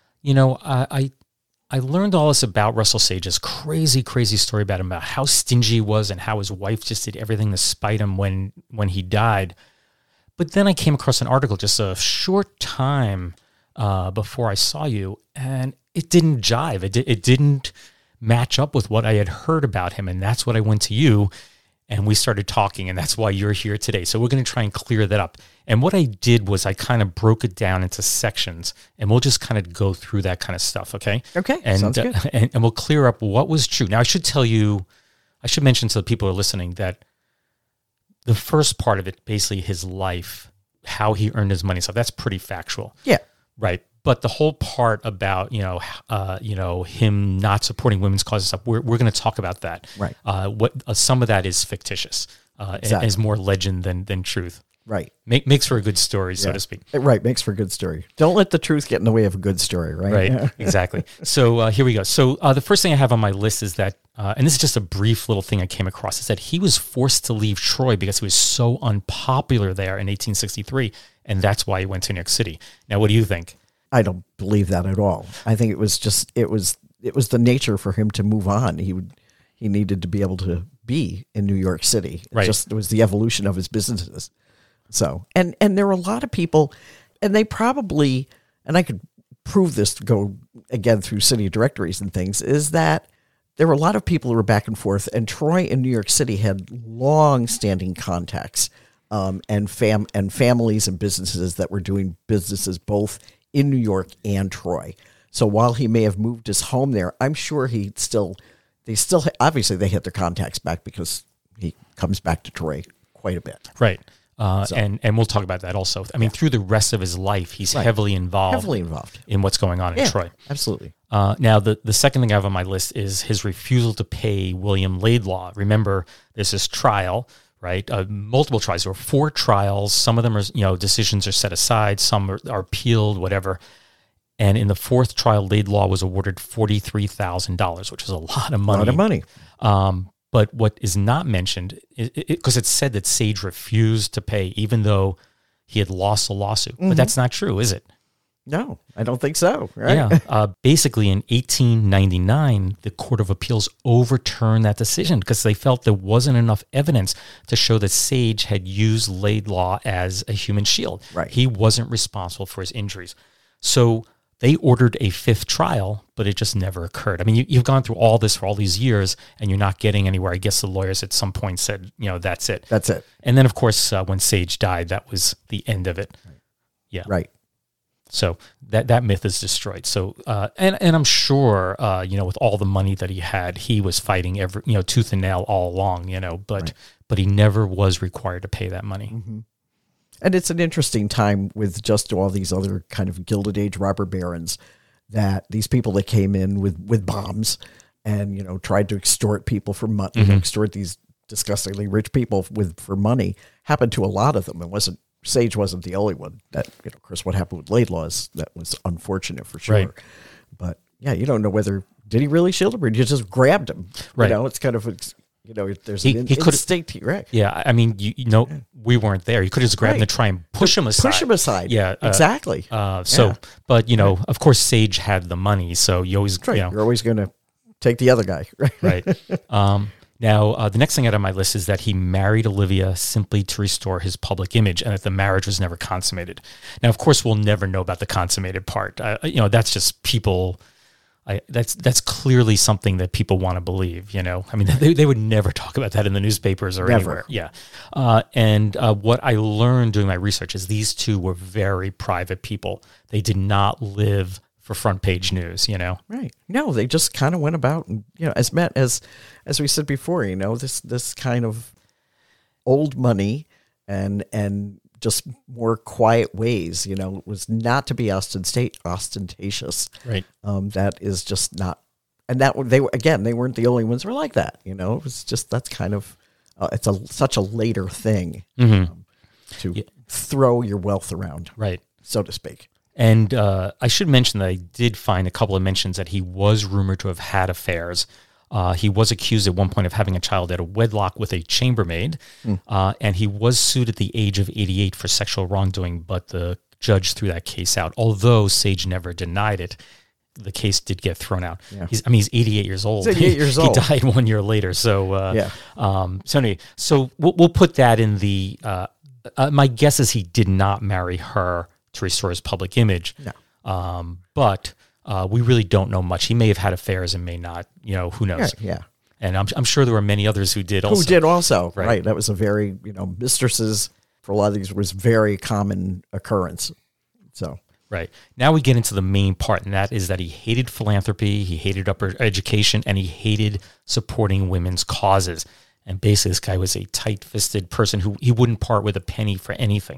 I learned all this about Russell Sage's crazy, crazy story about him, about how stingy he was and how his wife just did everything to spite him when he died. But then I came across an article just a short time before I saw you, and it didn't jive. It didn't match up with what I had heard about him, and that's what I went to you, and we started talking, and that's why you're here today. So we're going to try and clear that up. And what I did was I kind of broke it down into sections, and we'll just kind of go through that kind of stuff, okay? Okay, and, sounds good. And we'll clear up what was true. Now, I should mention to the people who are listening that the first part of it, basically his life, how he earned his money, so that's pretty factual. Yeah. Right. But the whole part about, him not supporting women's causes, stuff, we're going to talk about that. Right. Some of that is fictitious, Exactly. is more legend than truth. Right. Makes for a good story, so to speak. Right. Makes for a good story. Don't let the truth get in the way of a good story, right? Right. Exactly. So here we go. So the first thing I have on my list is that, and this is just a brief little thing I came across, is that he was forced to leave Troy because he was so unpopular there in 1863, and that's why he went to New York City. Now, what do you think? I don't believe that at all. I think it was the nature for him to move on. He needed to be able to be in New York City. It was the evolution of his businesses. So, and there were a lot of people, and they probably, and I could prove this to go again through city directories and things, is that there were a lot of people who were back and forth, and Troy and New York City had long-standing contacts, and families and businesses that were doing businesses both in New York and Troy. So while he may have moved his home there, I'm sure obviously they hit their contacts back because he comes back to Troy quite a bit. Right. And we'll talk about that also. I mean, through the rest of his life, he's heavily involved in what's going on in Troy. Absolutely. Now, the second thing I have on my list is his refusal to pay William Laidlaw. Remember, there's this trial, right? Multiple trials. There were 4 trials. Some of them are, decisions are set aside. Some are appealed, whatever. And in the 4th trial, Laidlaw was awarded $43,000, which is a lot of money. A lot of money. But what is not mentioned, because it's said that Sage refused to pay, even though he had lost a lawsuit. Mm-hmm. But that's not true, is it? No, I don't think so. Right? Yeah. Basically, in 1899, the Court of Appeals overturned that decision because they felt there wasn't enough evidence to show that Sage had used Laidlaw as a human shield. Right. He wasn't responsible for his injuries. So they ordered a 5th trial, but it just never occurred. I mean, you've gone through all this for all these years, and you're not getting anywhere. I guess the lawyers at some point said, that's it. That's it. And then, of course, when Sage died, that was the end of it. Right. Yeah. Right. So that myth is destroyed. So, and I'm sure, with all the money that he had, he was fighting tooth and nail all along, but he never was required to pay that money. Mm-hmm. And it's an interesting time with just all these other kind of Gilded Age robber barons, that these people that came in with bombs and, tried to extort people for money, mm-hmm. extort these disgustingly rich people for money, happened to a lot of them. Sage wasn't the only one. That, of course, what happened with Laidlaw that was unfortunate for sure. Right. But yeah, you don't know did he really shield him or did you just grabbed him? Right. It's kind of There's He an could've- instinct, right? Yeah, I mean, we weren't there. You could have just grabbed him Right. to try and push him aside. Push him aside. Yeah, exactly. But of course, Sage had the money, so you always, That's right. You're always going to take the other guy, right? right. Now, the next thing out on my list is that he married Olivia simply to restore his public image, and that the marriage was never consummated. Now, of course, we'll never know about the consummated part. That's just people. That's clearly something that people want to believe. I mean, they would never talk about that in the newspapers or anywhere. Yeah. And what I learned doing my research is these two were very private people. They did not live for front page news. Right. No, they just kind of went about, and, as we said before, this kind of old money and just more quiet ways. It was not to be ostentatious. Right. That is just not, and that they weren't the only ones who were like that. It was just, that's kind of, it's such a later thing to throw your wealth around, right, so to speak. And I should mention that I did find a couple of mentions that he was rumored to have had affairs. He was accused at one point of having a child out of wedlock with a chambermaid, and he was sued at the age of 88 for sexual wrongdoing, but the judge threw that case out. Although Sage never denied it, the case did get thrown out. Yeah. He's 88 years old. He's 88 years old. He died 1 year later. So, so we'll put that in the, my guess is he did not marry her to restore his public image. No. But we really don't know much. He may have had affairs and may not, who knows? Yeah. And I'm sure there were many others who did also. Right. That was a very, mistresses for a lot of these was very common occurrence. So. Right. Now we get into the main part, and that is that he hated philanthropy, he hated upper education, and he hated supporting women's causes. And basically this guy was a tight-fisted person who he wouldn't part with a penny for anything.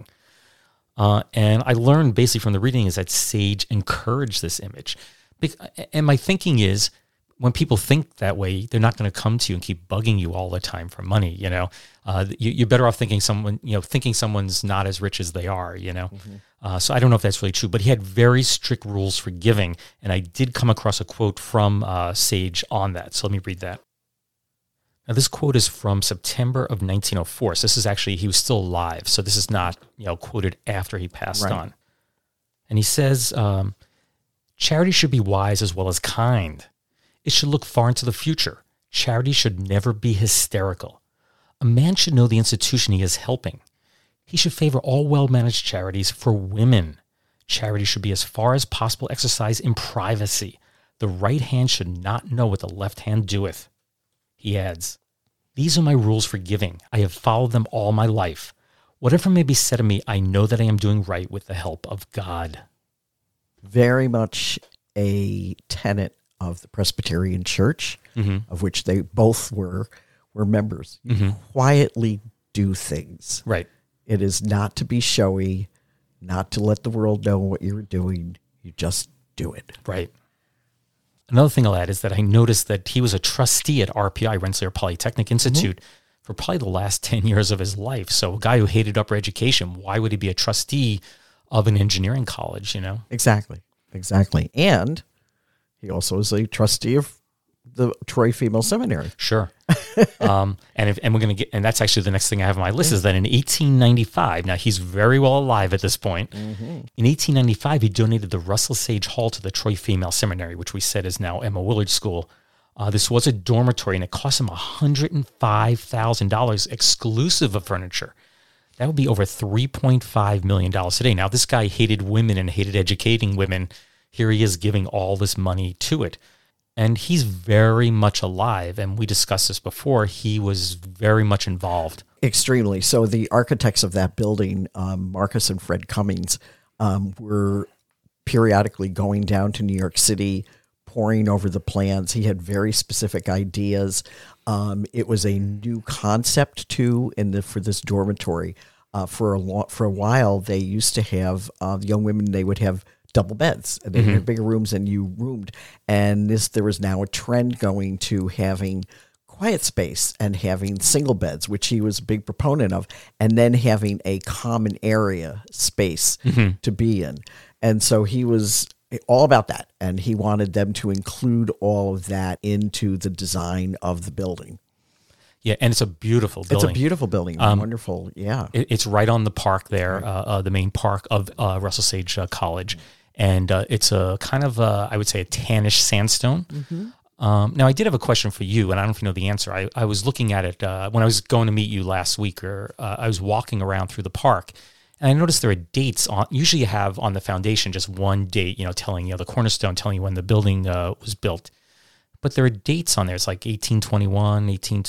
And I learned basically from the reading is that Sage encouraged this image. And my thinking is when people think that way, they're not going to come to you and keep bugging you all the time for money. You're better off thinking someone's not as rich as they are, So I don't know if that's really true, but he had very strict rules for giving. And I did come across a quote from Sage on that. So let me read that. Now, this quote is from September of 1904. So this is actually, he was still alive. So this is not, quoted after he passed on. And he says, charity should be wise as well as kind. It should look far into the future. Charity should never be hysterical. A man should know the institution he is helping. He should favor all well-managed charities for women. Charity should be as far as possible exercised in privacy. The right hand should not know what the left hand doeth. He adds, these are my rules for giving. I have followed them all my life. Whatever may be said of me, I know that I am doing right with the help of God. Very much a tenet of the Presbyterian Church, of which they both were members. You quietly do things. Right. It is not to be showy, not to let the world know what you're doing. You just do it. Right. Another thing I'll add is that I noticed that he was a trustee at RPI, Rensselaer Polytechnic Institute, for probably the last 10 years of his life. So a guy who hated upper education, why would he be a trustee of an engineering college, Exactly. And he also is a trustee of the Troy Female Seminary. Sure. And we're going to get, and that's actually the next thing I have on my list is that in 1895, now he's very well alive at this point. In 1895, he donated the Russell Sage Hall to the Troy Female Seminary, which we said is now Emma Willard School. This was a dormitory, and it cost him $105,000 exclusive of furniture. That would be over $3.5 million today. Now, this guy hated women and hated educating women. Here he is giving all this money to it. And he's very much alive. And we discussed this before. He was very much involved. Extremely. So the architects of that building, Marcus and Fred Cummings, were periodically going down to New York City, poring over the plans. He had very specific ideas. It was a new concept too for this dormitory. For a while, they used to have young women. They would have double beds, and they had bigger rooms than you roomed. And there was now a trend going to having quiet space and having single beds, which he was a big proponent of, and then having a common area space to be in. And so he was all about that, and he wanted them to include all of that into the design of the building. Yeah, and it's a beautiful building. It's a beautiful building. Wonderful. Yeah. It's right on the park there, the main park of Russell Sage College. And it's a kind of, I would say, a tannish sandstone. Now, I did have a question for you, and I don't know if you know the answer. I was looking at it when I was going to meet you last week, or I was walking around through the park, and I noticed there are dates on. Usually, you have on the foundation just one date, telling the cornerstone, telling you when the building was built. But there are dates on there. It's like 1820,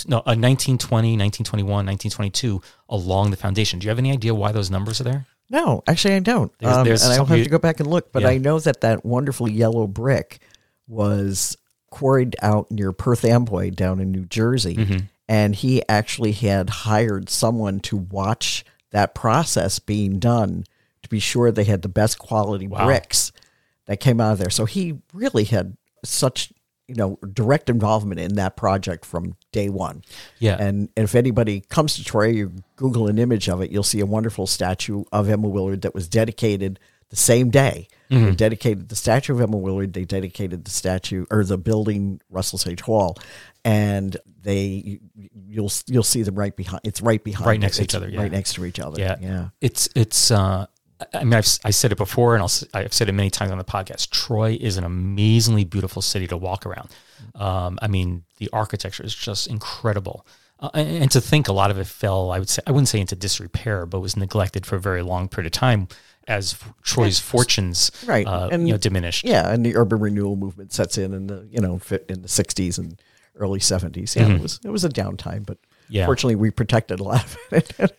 1921, 1922 along the foundation. Do you have any idea why those numbers are there? No, actually, I don't. And I'll have to go back and look. But I know that wonderful yellow brick was quarried out near Perth Amboy down in New Jersey. And he actually had hired someone to watch that process being done to be sure they had the best quality bricks that came out of there. So he really had such direct involvement in that project from day one. Yeah. And if anybody comes to Troy, you Google an image of it, you'll see a wonderful statue of Emma Willard that was dedicated the same day. They dedicated the statue of Emma Willard. They dedicated the statue or the building, Russell Sage Hall. And you'll see them right behind. It's right behind. Right next to each other. Yeah. Right next to each other. Yeah. Yeah. It's I mean, I said it before, and I've said it many times on the podcast. Troy is an amazingly beautiful city to walk around. I mean, the architecture is just incredible. And to think a lot of it fell, I wouldn't say into disrepair, but was neglected for a very long period of time as Troy's fortunes diminished. Yeah, and the urban renewal movement sets in the in the 60s and early 70s. Yeah, it was a downtime, but fortunately we protected a lot of it.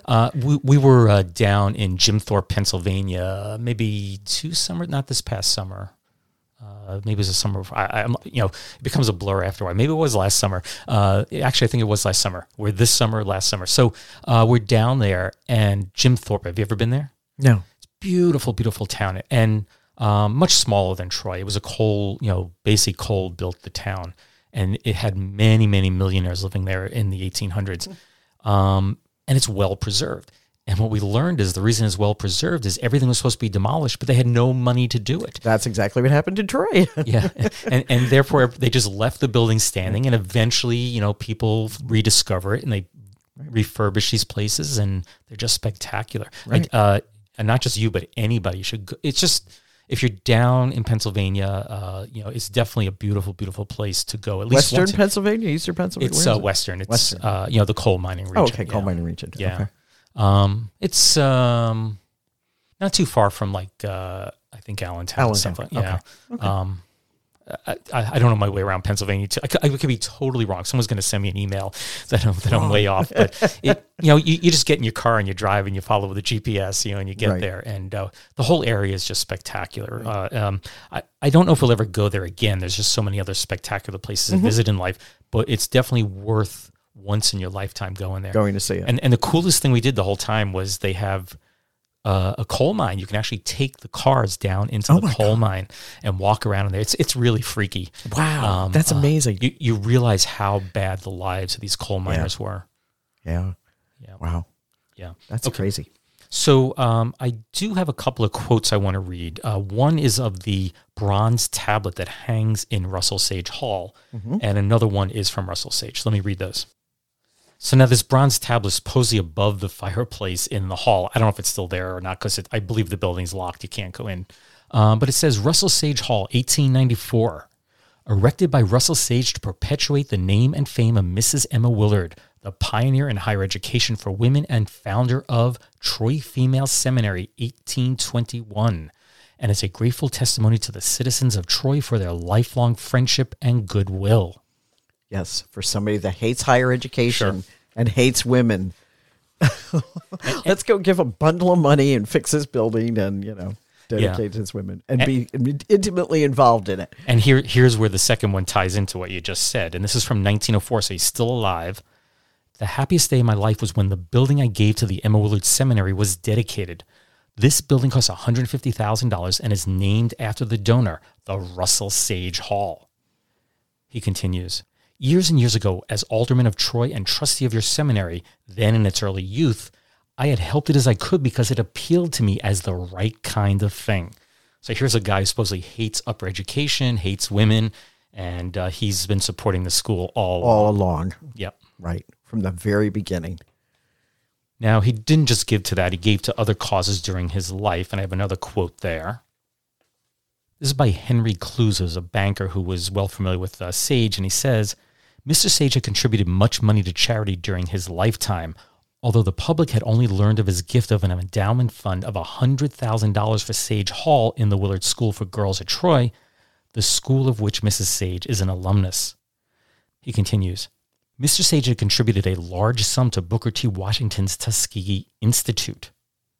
We were down in Jim Thorpe, Pennsylvania, maybe not this past summer. Maybe it was a summer. It becomes a blur after a while. Maybe it was last summer. Actually, I think it was last summer. We're this summer, last summer. So we're down there, and Jim Thorpe. Have you ever been there? No. It's beautiful, beautiful town, and much smaller than Troy. It was a basically coal built the town, and it had many, many millionaires living there in the 1800s, and it's well preserved. And what we learned is the reason it's well preserved is everything was supposed to be demolished, but they had no money to do it. That's exactly what happened in Troy. And therefore they just left the building standing, and eventually, people rediscover it and they refurbish these places, and they're just spectacular. Right. And not just you, but anybody should go. It's just, if you're down in Pennsylvania, it's definitely a beautiful, beautiful place to go. At least Western Pennsylvania, Eastern Pennsylvania. It's Western. It's Western. The coal mining region. Oh, okay, coal mining region. Yeah. Okay. It's not too far from I think Allentown. Something. Yeah. Okay. I don't know my way around Pennsylvania too. I could be totally wrong. Someone's going to send me an email that I'm way off. But you just get in your car and you drive and you follow the GPS, and you get there, and the whole area is just spectacular. I don't know if we'll ever go there again. There's just so many other spectacular places to visit in life, but it's definitely worth once in your lifetime going there. Going to see it. And the coolest thing we did the whole time was they have a coal mine. You can actually take the cars down into the coal mine and walk around in there. It's really freaky. Wow, that's amazing. You realize how bad the lives of these coal miners were. Yeah. Wow. Yeah. That's crazy. So I do have a couple of quotes I want to read. One is of the bronze tablet that hangs in Russell Sage Hall, and another one is from Russell Sage. Let me read those. So now this bronze tablet is supposedly above the fireplace in the hall. I don't know if it's still there or not, because I believe the building's locked. You can't go in. But it says Russell Sage Hall, 1894. Erected by Russell Sage to perpetuate the name and fame of Mrs. Emma Willard, the pioneer in higher education for women and founder of Troy Female Seminary, 1821. And it's a grateful testimony to the citizens of Troy for their lifelong friendship and goodwill. Yes, for somebody that hates higher education and hates women. Let's go give a bundle of money and fix this building and, dedicate to his women and be intimately involved in it. And here's where the second one ties into what you just said. And this is from 1904, so he's still alive. The happiest day of my life was when the building I gave to the Emma Willard Seminary was dedicated. This building cost $150,000 and is named after the donor, the Russell Sage Hall. He continues. Years and years ago, as alderman of Troy and trustee of your seminary, then in its early youth, I had helped it as I could because it appealed to me as the right kind of thing. So here's a guy who supposedly hates upper education, hates women, and he's been supporting the school all along. Yep. Right. From the very beginning. Now, he didn't just give to that. He gave to other causes during his life. And I have another quote there. This is by Henry Cluse, who's a banker who was well familiar with Sage. And he says, Mr. Sage had contributed much money to charity during his lifetime. Although the public had only learned of his gift of an endowment fund of $100,000 for Sage Hall in the Willard School for Girls at Troy, the school of which Mrs. Sage is an alumnus. He continues, Mr. Sage had contributed a large sum to Booker T. Washington's Tuskegee Institute.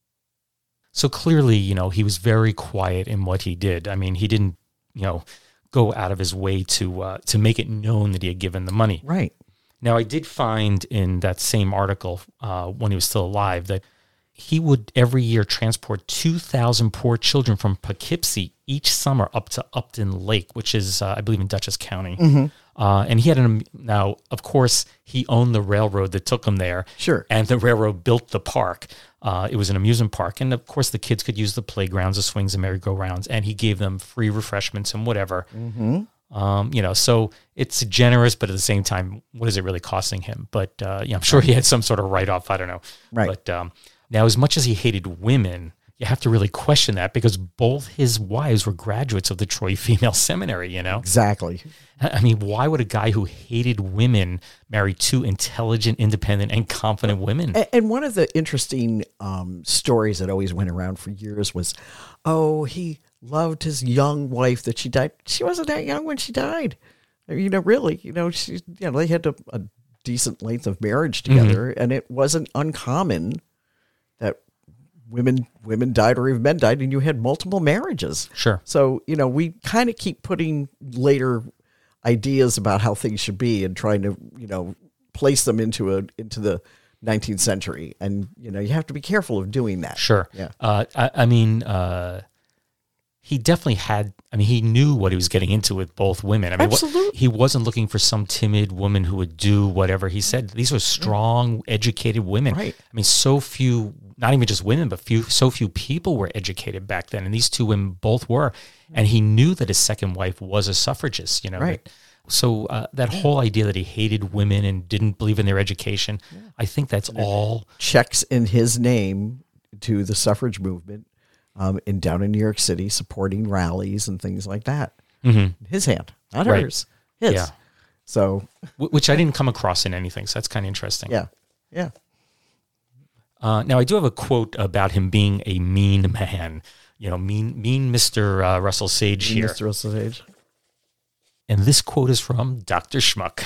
So clearly, he was very quiet in what he did. I mean, he didn't, go out of his way to make it known that he had given the money. Right. Now, I did find in that same article when he was still alive that he would every year transport 2,000 poor children from Poughkeepsie each summer up to Upton Lake, which is, I believe, in Dutchess County. Mm-hmm. And he had now, of course, he owned the railroad that took him there. Sure. And the railroad built the park. It was an amusement park. And of course, the kids could use the playgrounds, the swings and merry-go-rounds. And he gave them free refreshments and whatever. Mm-hmm. So it's generous, but at the same time, what is it really costing him? But I'm sure he had some sort of write-off. I don't know. Right. But now, as much as he hated women, you have to really question that because both his wives were graduates of the Troy Female Seminary, Exactly. I mean, why would a guy who hated women marry two intelligent, independent, and confident women? And one of the interesting stories that always went around for years was, he loved his young wife that she died. She wasn't that young when she died. Really, she, they had a decent length of marriage together, and it wasn't uncommon that women died or even men died, and you had multiple marriages. Sure. So, we kind of keep putting later ideas about how things should be and trying to, place them into the 19th century. And, you have to be careful of doing that. Sure. Yeah. He definitely had, he knew what he was getting into with both women. Absolutely. He wasn't looking for some timid woman who would do whatever he said. These were strong, educated women. Right. So few, not even just women, but so few people were educated back then. And these two women both were. And he knew that his second wife was a suffragist, Right. So that whole idea that he hated women and didn't believe in their education, I think that's all. Checks in his name to the suffrage movement. Down in New York City, supporting rallies and things like that. Mm-hmm. His hand, not Right. hers. His. Yeah. So, which I didn't come across in anything, so that's kind of interesting. Yeah. Yeah. Now, I do have a quote about him being a mean man. Mean Mr. Russell Sage here. Mr. Russell Sage. And this quote is from Dr. Schmuck.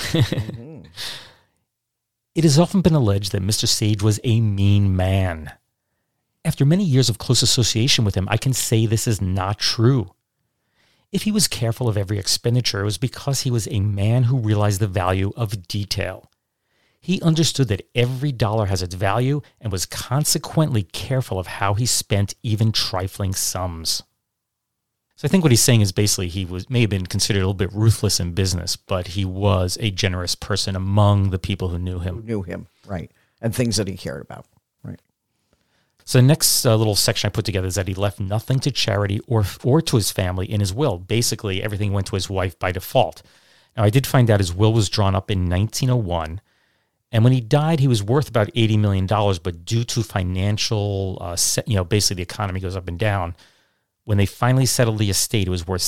It has often been alleged that Mr. Sage was a mean man. After many years of close association with him, I can say this is not true. If he was careful of every expenditure, it was because he was a man who realized the value of detail. He understood that every dollar has its value and was consequently careful of how he spent even trifling sums. So I think what he's saying is basically he may have been considered a little bit ruthless in business, but he was a generous person among the people who knew him. Right. And things that he cared about. Right. So the next little section I put together is that he left nothing to charity or to his family in his will. Basically, everything went to his wife by default. Now, I did find out his will was drawn up in 1901, and when he died, he was worth about $80 million, but due to financial, basically the economy goes up and down, when they finally settled the estate, it was worth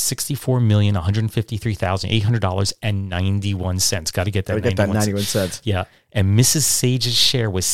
$64,153,800.91. Got to get that 91 cents. Yeah. And Mrs. Sage's share was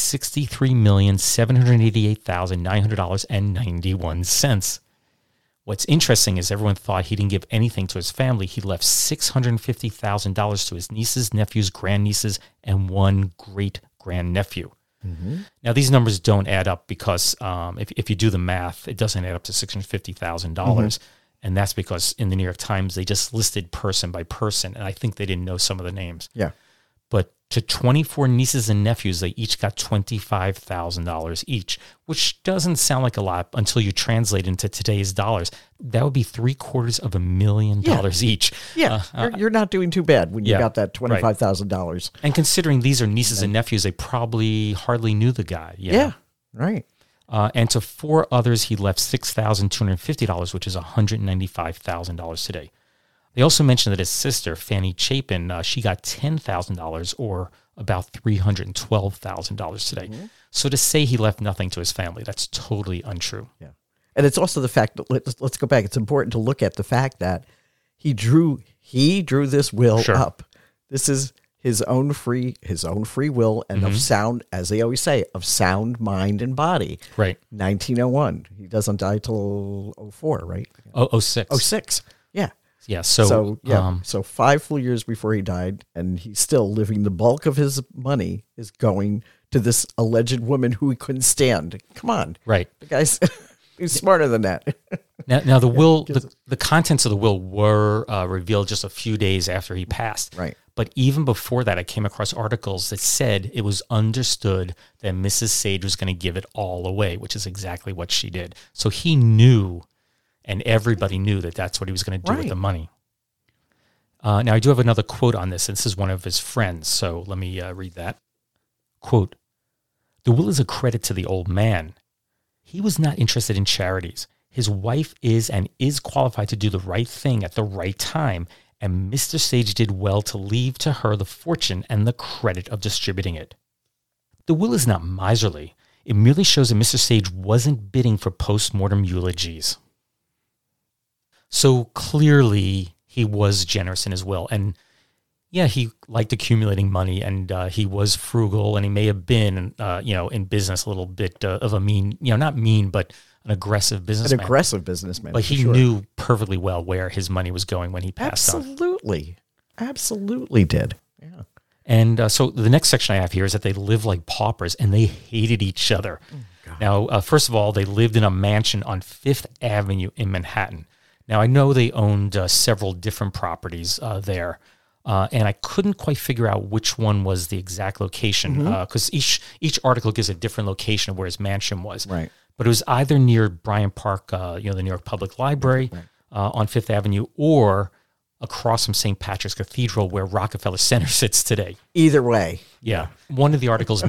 $63,788,900.91. What's interesting is everyone thought he didn't give anything to his family. He left $650,000 to his nieces, nephews, grandnieces, and one great-grandnephew. Mm-hmm. Now, these numbers don't add up because if you do the math, it doesn't add up to $650,000. Mm-hmm. And that's because in the New York Times, they just listed person by person. And I think they didn't know some of the names. Yeah. But to 24 nieces and nephews, they each got $25,000 each, which doesn't sound like a lot until you translate into today's dollars. That would be $750,000 each. Yeah, you're not doing too bad when you got that $25,000. Right. And considering these are nieces and nephews, they probably hardly knew the guy. Yeah, right. And to 4 others, he left $6,250, which is $195,000 today. They also mentioned that his sister, Fanny Chapin, she got $10,000 or about $312,000 today. So to say he left nothing to his family, that's totally untrue. Yeah. And it's also the fact that let's go back. It's important to look at the fact that he drew this will up. This is his own free will and of sound, as they always say, of sound mind and body. Right. 1901. He doesn't die till 04, right? 06. 06. Yeah. Yeah. So 5 full years before he died, and he's still living. The bulk of his money is going to this alleged woman who he couldn't stand. Come on. Right. The guy's he's smarter than that. Now the will, the contents of the will were revealed just a few days after he passed. Right. But even before that, I came across articles that said it was understood that Mrs. Sage was going to give it all away, which is exactly what she did. So he knew, and everybody knew that that's what he was going to do with the money. Now, I do have another quote on this, and this is one of his friends, so let me read that. Quote, "The will is a credit to the old man. He was not interested in charities. His wife is and is qualified to do the right thing at the right time, and Mr. Sage did well to leave to her the fortune and the credit of distributing it. The will is not miserly. It merely shows that Mr. Sage wasn't bidding for post-mortem eulogies." So clearly he was generous in his will. And yeah, he liked accumulating money, and he was frugal, and he may have been, in business a little bit of a mean, not mean, but an aggressive businessman. An aggressive businessman. But he knew perfectly well where his money was going when he passed on. Absolutely did. Yeah. And so the next section I have here is that they live like paupers, and they hated each other. Now, first of all, they lived in a mansion on Fifth Avenue in Manhattan. Now, I know they owned several different properties there, and I couldn't quite figure out which one was the exact location, because each article gives a different location of where his mansion was. Right. But it was either near Bryant Park, the New York Public Library, on Fifth Avenue, or across from St. Patrick's Cathedral, where Rockefeller Center sits today. Either way. Yeah. One of the articles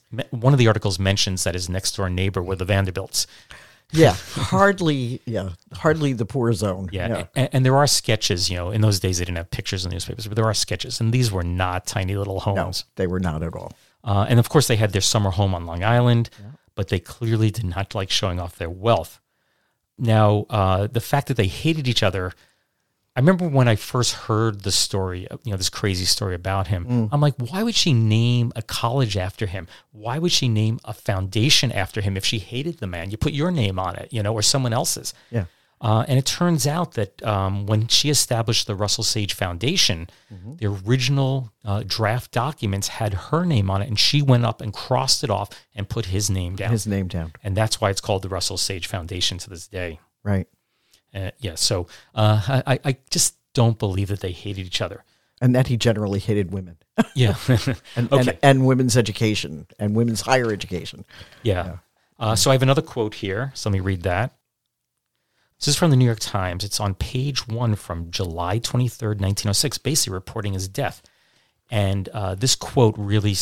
mentions that his next door neighbor were the Vanderbilts. Yeah, hardly the poor zone. Yeah. And there are sketches, in those days they didn't have pictures in the newspapers, but there are sketches, and these were not tiny little homes. No, they were not at all. And of course they had their summer home on Long Island, but they clearly did not like showing off their wealth. Now, the fact that they hated each other, I remember when I first heard the story, this crazy story about him, I'm like, why would she name a college after him? Why would she name a foundation after him if she hated the man? You put your name on it, or someone else's. Yeah. And it turns out that when she established the Russell Sage Foundation, the original draft documents had her name on it, and she went up and crossed it off and put his name down. And that's why it's called the Russell Sage Foundation to this day. Right. So I just don't believe that they hated each other. And that he generally hated women. Yeah. and women's education and women's higher education. Yeah. So I have another quote here. So let me read that. This is from the New York Times. It's on page 1 from July 23rd, 1906, basically reporting his death. And this quote really,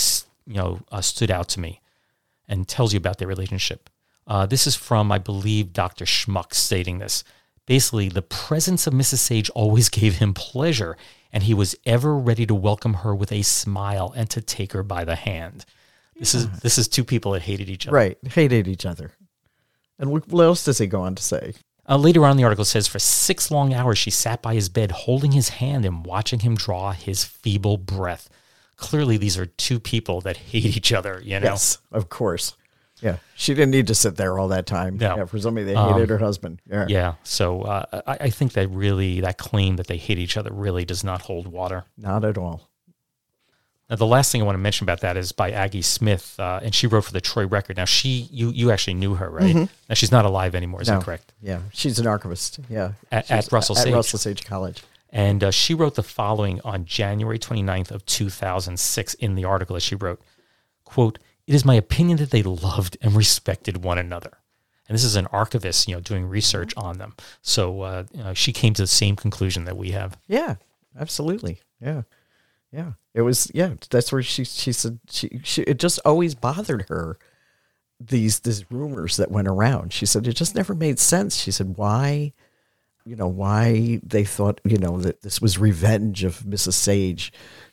stood out to me and tells you about their relationship. This is from, I believe, Dr. Schmuck stating this. Basically, the presence of Mrs. Sage always gave him pleasure, and he was ever ready to welcome her with a smile and to take her by the hand. This is two people that hated each other. Right, hated each other. And what else does he go on to say? Later on, the article says, for 6 long hours, she sat by his bed, holding his hand and watching him draw his feeble breath. Clearly, these are two people that hate each other, Yes, of course. Yeah, she didn't need to sit there all that time. No. Yeah, for somebody that hated her husband. Yeah. So I think that really, that claim that they hate each other really does not hold water. Not at all. Now, the last thing I want to mention about that is by Aggie Smith, and she wrote for the Troy Record. Now, you actually knew her, right? Mm-hmm. Now, she's not alive anymore, is that correct? Yeah, she's an archivist, At Russell Sage. At Russell Sage College. And she wrote the following on January 29th of 2006 in the article that she wrote, quote, "It is my opinion that they loved and respected one another." And this is an archivist, doing research on them. So she came to the same conclusion that we have. Yeah, absolutely. Yeah. Yeah. It was, that's where she said she it just always bothered her, these rumors that went around. She said it just never made sense. She said why they thought, that this was revenge of Mrs. Sage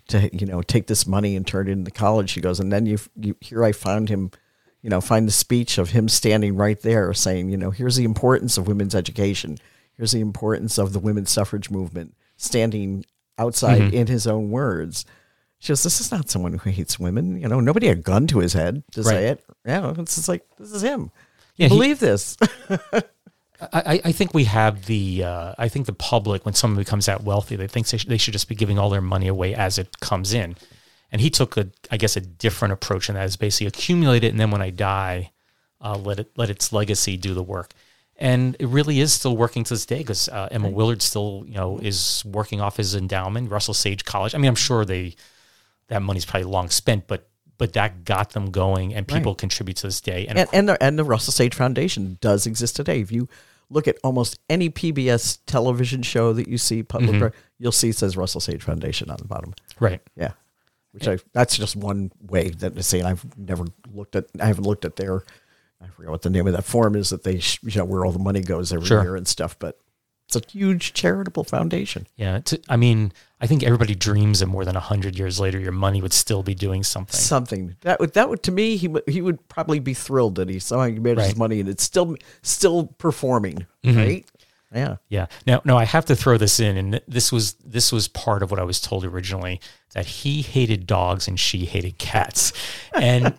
to, take this money and turn it into college. She goes, and then you here I found him, find the speech of him standing right there saying, here's the importance of women's education. Here's the importance of the women's suffrage movement, standing outside in his own words. She goes, this is not someone who hates women. Nobody had a gun to his head to say it. Yeah, it's just like, this is him. Yeah, believe this. I think we have I think the public, when someone becomes that wealthy, they think they should just be giving all their money away as it comes in. And he took a different approach, and that is basically accumulate it, and then when I die, let its legacy do the work. And it really is still working to this day, because Emma Willard still, is working off his endowment, Russell Sage College. I mean, I'm sure that money's probably long spent, but that got them going, and people contribute to this day. And the Russell Sage Foundation does exist today. If you look at almost any PBS television show that you see public, you'll see it says Russell Sage Foundation on the bottom. Right. Yeah. That's just one way that to say. And I haven't looked at their, I forget what the name of that form is that they, where all the money goes every year and stuff, but it's a huge charitable foundation. Yeah. I think everybody dreams that more than 100 years later, your money would still be doing something. That would to me, he would probably be thrilled that he somehow made his money and it's still performing, right? Yeah. Yeah. Now I have to throw this in, and this was part of what I was told originally, that he hated dogs and she hated cats. And,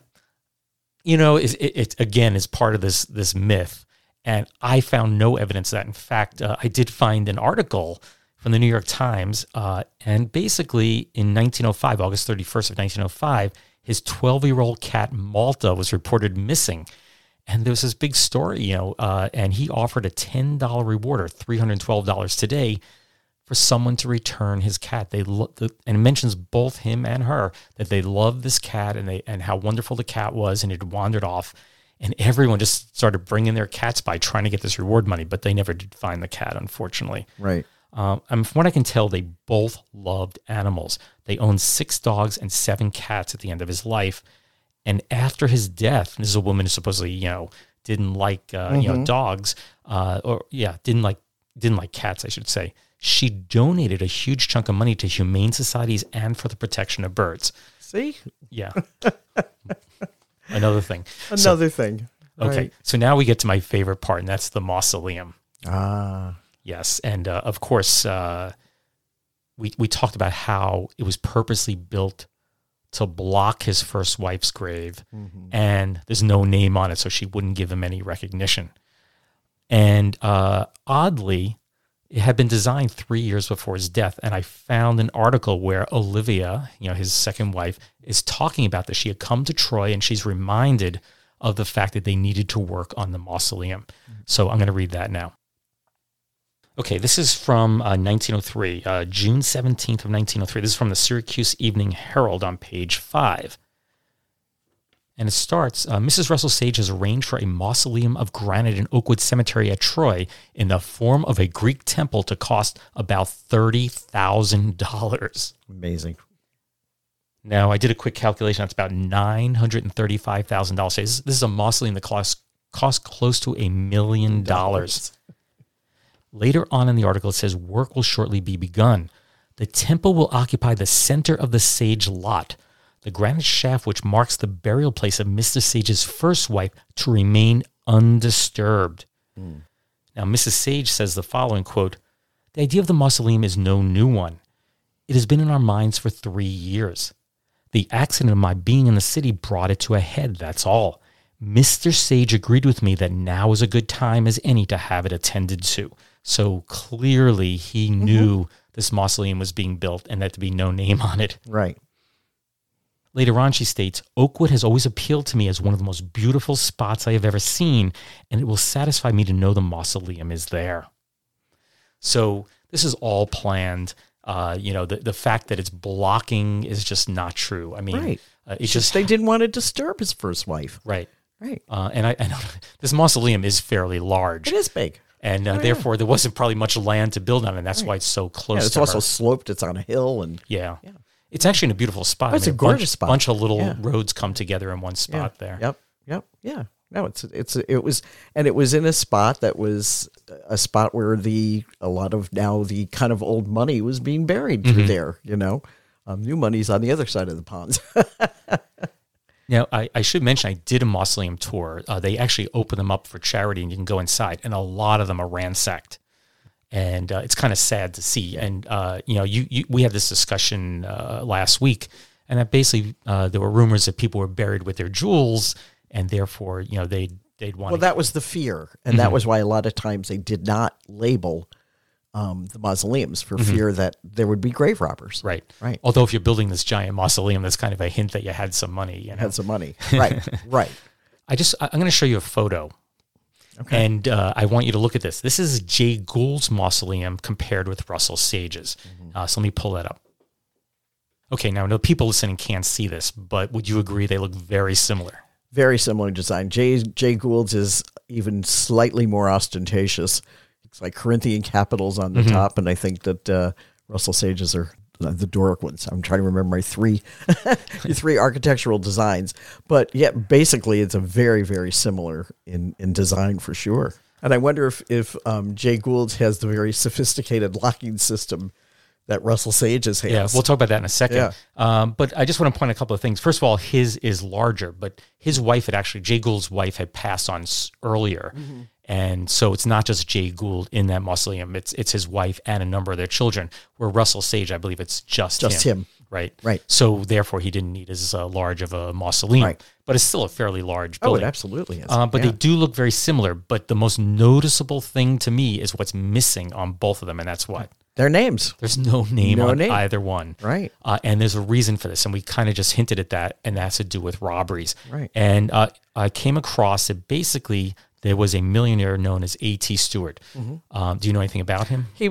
it again is part of this myth. And I found no evidence of that. In fact, I did find an article from the New York Times, and basically in 1905, August 31st of 1905, his 12-year-old cat Malta was reported missing. And there was this big story, and he offered a $10 reward, or $312 today, for someone to return his cat. And it mentions both him and her that they loved this cat and how wonderful the cat was, and it wandered off. And everyone just started bringing their cats by trying to get this reward money, but they never did find the cat, unfortunately. Right. From what I can tell, they both loved animals. They owned 6 dogs and 7 cats at the end of his life. And after his death, this is a woman who supposedly, didn't like, dogs, didn't like cats, I should say. She donated a huge chunk of money to humane societies and for the protection of birds. See? Yeah. Another thing. Thing. Okay. Right. So now we get to my favorite part, and that's the mausoleum. Ah. Yes. And of course, we talked about how it was purposely built to block his first wife's grave, and there's no name on it, so she wouldn't give him any recognition. And oddly, it had been designed 3 years before his death, and I found an article where Olivia, his second wife, is talking about this. She had come to Troy, and she's reminded of the fact that they needed to work on the mausoleum. So I'm going to read that now. Okay, this is from 1903, June 17th of 1903. This is from the Syracuse Evening Herald on page 5. And it starts, Mrs. Russell Sage has arranged for a mausoleum of granite in Oakwood Cemetery at Troy in the form of a Greek temple to cost about $30,000. Amazing. Now, I did a quick calculation. That's about $935,000. This is a mausoleum that cost close to $1 million. Later on in the article, it says work will shortly be begun. The temple will occupy the center of the Sage lot, the granite shaft which marks the burial place of Mr. Sage's first wife, to remain undisturbed. Now, Mrs. Sage says the following, quote, "The idea of the mausoleum is no new one. It has been in our minds for 3 years. The accident of my being in the city brought it to a head, that's all. Mr. Sage agreed with me that now is a good time as any to have it attended to." So clearly he knew this mausoleum was being built and that to be no name on it. Right. Later on, she states, "Oakwood has always appealed to me as one of the most beautiful spots I have ever seen, and it will satisfy me to know the mausoleum is there." So this is all planned. The fact that it's blocking is just not true. I mean, right. It's just they didn't want to disturb his first wife. Right. Right. And I know this mausoleum is fairly large. It is big. And therefore, there wasn't probably much land to build on, and that's why it's so close to it's also sloped. It's on a hill. And yeah. It's actually in a beautiful spot. It's a gorgeous spot. A bunch of little roads come together in one spot there. Yep. Yeah. No, it was in a spot that was a spot where a lot of now the kind of old money was being buried through there, New money's on the other side of the pond. Now, I should mention I did a mausoleum tour. They actually open them up for charity, and you can go inside, and a lot of them are ransacked. And it's kind of sad to see. And, we had this discussion last week, and that basically there were rumors that people were buried with their jewels, and therefore, they'd want Well, that was the fear. And that was why a lot of times they did not label the mausoleums for fear that there would be grave robbers. Right. Right. Although if you're building this giant mausoleum, that's kind of a hint that you had some money. Had some money. Right. Right. I'm going to show you a photo. Okay. And I want you to look at this. This is Jay Gould's mausoleum compared with Russell Sage's. So let me pull that up. Okay, now, no people listening can't see this, but would you agree they look very similar? Very similar design. Jay Gould's is even slightly more ostentatious. It's like Corinthian capitals on the top, and I think that Russell Sage's are the Doric ones. I'm trying to remember my three architectural designs. But yeah, basically it's a very, very similar in design for sure. And I wonder if Jay Gould's has the very sophisticated locking system that Russell Sage's has. Yeah, we'll talk about that in a second. Yeah. But I just want to point out a couple of things. First of all, his is larger, but his wife Jay Gould's wife had passed on earlier. And so it's not just Jay Gould in that mausoleum. It's his wife and a number of their children. Where Russell Sage, I believe it's just him. Right. So therefore, he didn't need as large of a mausoleum. Right. But it's still a fairly large building. Oh, it absolutely is. But they do look very similar. But the most noticeable thing to me is what's missing on both of them, and that's what? Their names. There's no name on either one. Right. And there's a reason for this, and we kind of just hinted at that, and that has to do with robberies. Right. And I came across that basically there was a millionaire known as A.T. Stewart. Do you know anything about him? He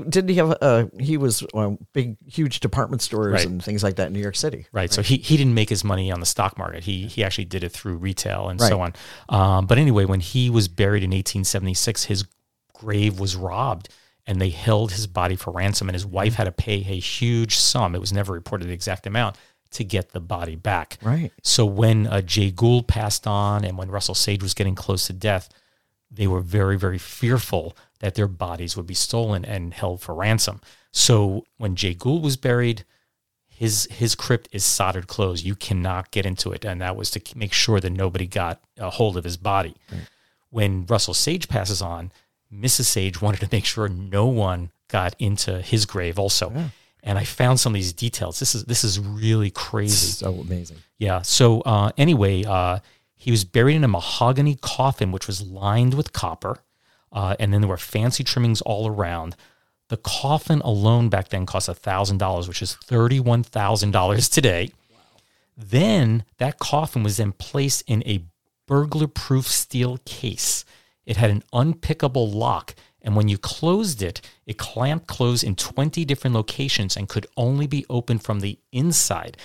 was big, huge department stores and things like that in New York City. Right. So he didn't make his money on the stock market. He actually did it through retail and so on. But anyway, when he was buried in 1876, his grave was robbed, and they held his body for ransom, and his wife had to pay a huge sum. It was never reported the exact amount to get the body back. Right. So when Jay Gould passed on, and when Russell Sage was getting close to death, they were very, very fearful that their bodies would be stolen and held for ransom. So when Jay Gould was buried, his crypt is soldered closed. You cannot get into it, and that was to make sure that nobody got a hold of his body. Right. When Russell Sage passes on, Mrs. Sage wanted to make sure no one got into his grave also. Yeah. And I found some of these details. This is really crazy. So amazing. Yeah. So anyway, he was buried in a mahogany coffin, which was lined with copper. And then there were fancy trimmings all around. The coffin alone back then cost $1,000, which is $31,000 today. Wow. Then that coffin was then placed in a burglar-proof steel case. It had an unpickable lock, and when you closed it, it clamped closed in 20 different locations and could only be opened from the inside.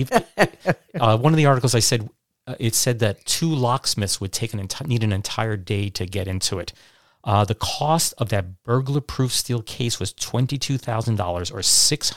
One of the articles I said, it said that 2 locksmiths would need an entire day to get into it. The cost of that burglar-proof steel case was $22,000 or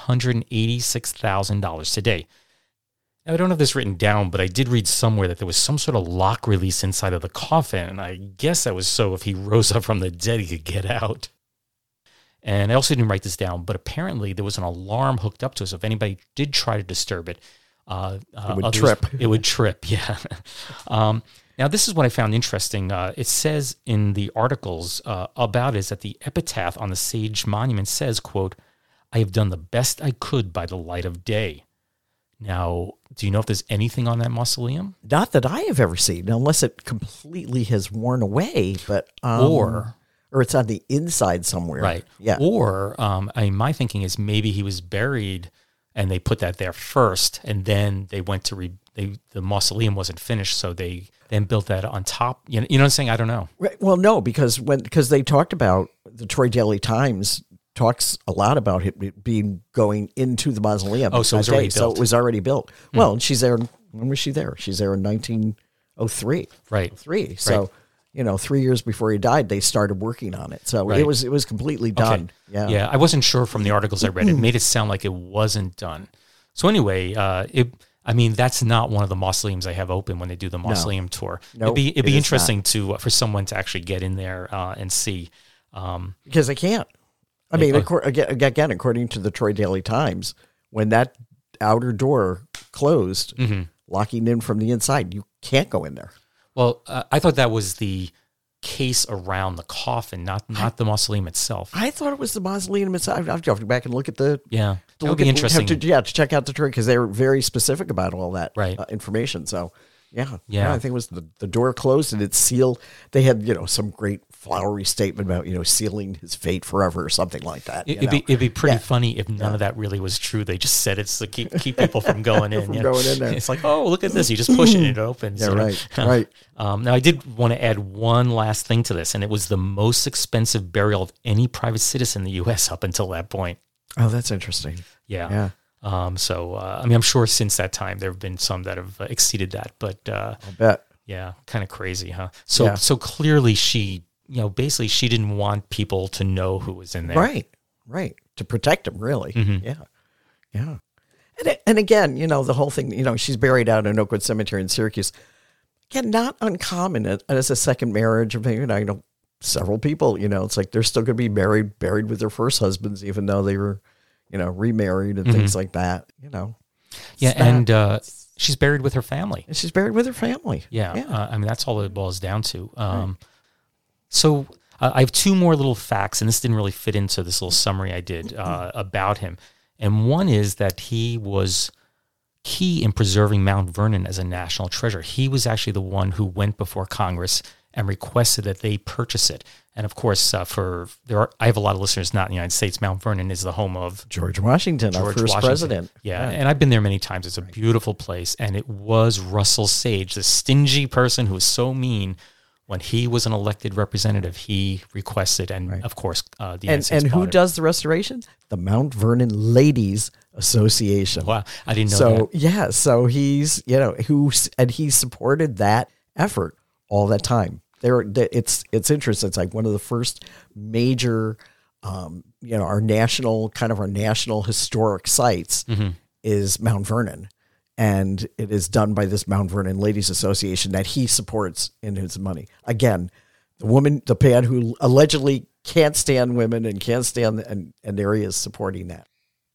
$686,000 today. Now, I don't have this written down, but I did read somewhere that there was some sort of lock release inside of the coffin, and I guess that was so if he rose up from the dead, he could get out. And I also didn't write this down, but apparently there was an alarm hooked up to it, so if anybody did try to disturb it, it would trip. It would trip, yeah. Now, this is what I found interesting. It says in the articles about it is that the epitaph on the Sage monument says, quote, "I have done the best I could by the light of day." Now, do you know if there's anything on that mausoleum? Not that I have ever seen, unless it completely has worn away, but or it's on the inside somewhere. Right. Yeah. Or my thinking is maybe he was buried and they put that there first, and then they went to the mausoleum wasn't finished, so they then built that on top. You know what I'm saying? I don't know. Right. Well, no, because they talked about the Troy Daily Times talks a lot about it being going into the mausoleum. Oh, so it was already built. So it was already built. Well, and she's there. When was she there? She's there in 1903. Right. 03. So, 3 years before he died, they started working on it. So it was completely done. Okay. Yeah. Yeah. I wasn't sure from the articles I read. It made it sound like it wasn't done. So anyway, that's not one of the mausoleums I have open when they do the mausoleum tour. Nope, it'd be interesting for someone to actually get in there and see. Because they can't. I mean, again, according to the Troy Daily Times, when that outer door closed, locking in from the inside. You can't go in there. Well, I thought that was the case around the coffin, not the mausoleum itself. I thought it was the mausoleum itself. I'll have to go back and look at the... Yeah, that would be interesting. To check out the tree, because they were very specific about all that right. Information. So, yeah, I think it was the door closed and it's sealed. They had, some great flowery statement about, sealing his fate forever or something like that. It'd be pretty funny if none of that really was true. They just said it's to keep people from going in. Going in there. It's like, oh, look at this. You just push it and it opens. Yeah, right. Now, I did want to add one last thing to this, and it was the most expensive burial of any private citizen in the U.S. up until that point. Oh, that's interesting. Yeah. I'm sure since that time there have been some that have exceeded that, but I'll bet. Yeah, kind of crazy, huh? So clearly she, basically she didn't want people to know who was in there. Right. To protect him, really. Mm-hmm. Yeah. And again, the whole thing, she's buried out in Oakwood Cemetery in Syracuse. Again, not uncommon as a second marriage. I know several people, it's like they're still going to be buried with their first husbands, even though they were, remarried and things like that, Yeah, and she's buried with her family. And she's buried with her family. Yeah. That's all it boils down to. So I have two more little facts, and this didn't really fit into this little summary I did about him. And one is that he was key in preserving Mount Vernon as a national treasure. He was actually the one who went before Congress and requested that they purchase it. And of course, I have a lot of listeners not in the United States. Mount Vernon is the home of George Washington, our first president. Yeah, and I've been there many times. It's a beautiful place, and it was Russell Sage, the stingy person who was so mean. When he was an elected representative, he requested, and of course, the United States and who bought it. does the restoration? The Mount Vernon Ladies Association. Wow, I didn't know that. So he's he supported that effort all that time. It's interesting. It's like one of the first major, our national historic sites is Mount Vernon. And it is done by this Mount Vernon Ladies Association that he supports in his money. Again, the man who allegedly can't stand women and can't stand, and there he is supporting that.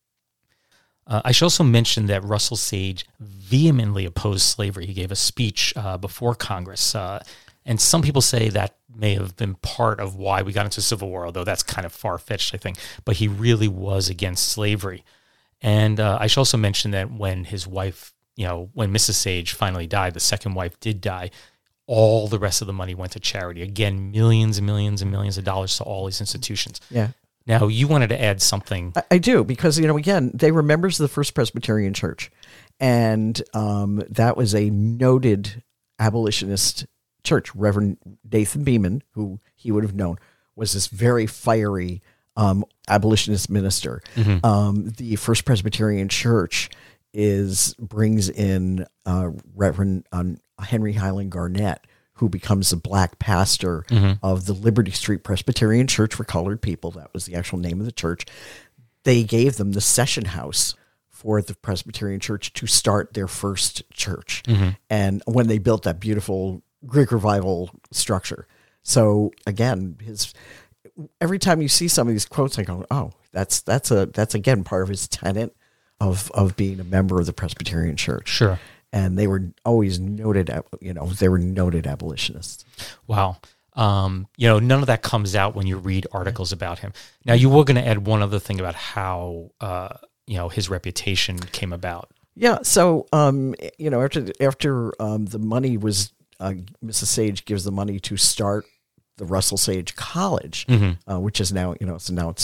I should also mention that Russell Sage vehemently opposed slavery. He gave a speech before Congress. And some people say that may have been part of why we got into the Civil War, although that's kind of far-fetched, I think. But he really was against slavery. And I should also mention that when his wife, when Mrs. Sage finally died, the second wife did die, all the rest of the money went to charity. Again, millions and millions and millions of dollars to all these institutions. Yeah. Now, you wanted to add something. I do, because, again, they were members of the First Presbyterian Church. And that was a noted abolitionist church. Reverend Nathan Beeman, who he would have known, was this very fiery abolitionist minister. The First Presbyterian Church brings in Reverend Henry Highland Garnett, who becomes the black pastor of the Liberty Street Presbyterian Church for Colored People. That was the actual name of the church. They gave them the session house for the Presbyterian Church to start their first church. And when they built that beautiful Greek revival structure. So again, every time you see some of these quotes, I go, oh, that's again part of his tenet of being a member of the Presbyterian Church. Sure. And they were always noted, they were noted abolitionists. Wow. None of that comes out when you read articles about him. Now, you were going to add one other thing about how, his reputation came about. Yeah. So, after the money was, Mrs. Sage gives the money to start the Russell Sage College, which is now, it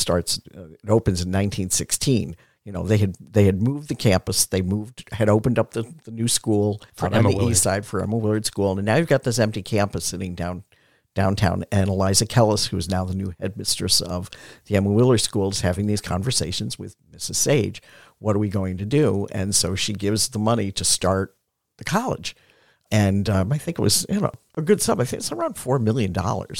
opens in 1916. They had moved the campus. They had opened up the new school on the east side for Emma Willard School. And now you've got this empty campus sitting downtown. And Eliza Kellis, who is now the new headmistress of the Emma Willard School, is having these conversations with Mrs. Sage. What are we going to do? And so she gives the money to start the college. And I think it was a good sum. I think it's around $4 million.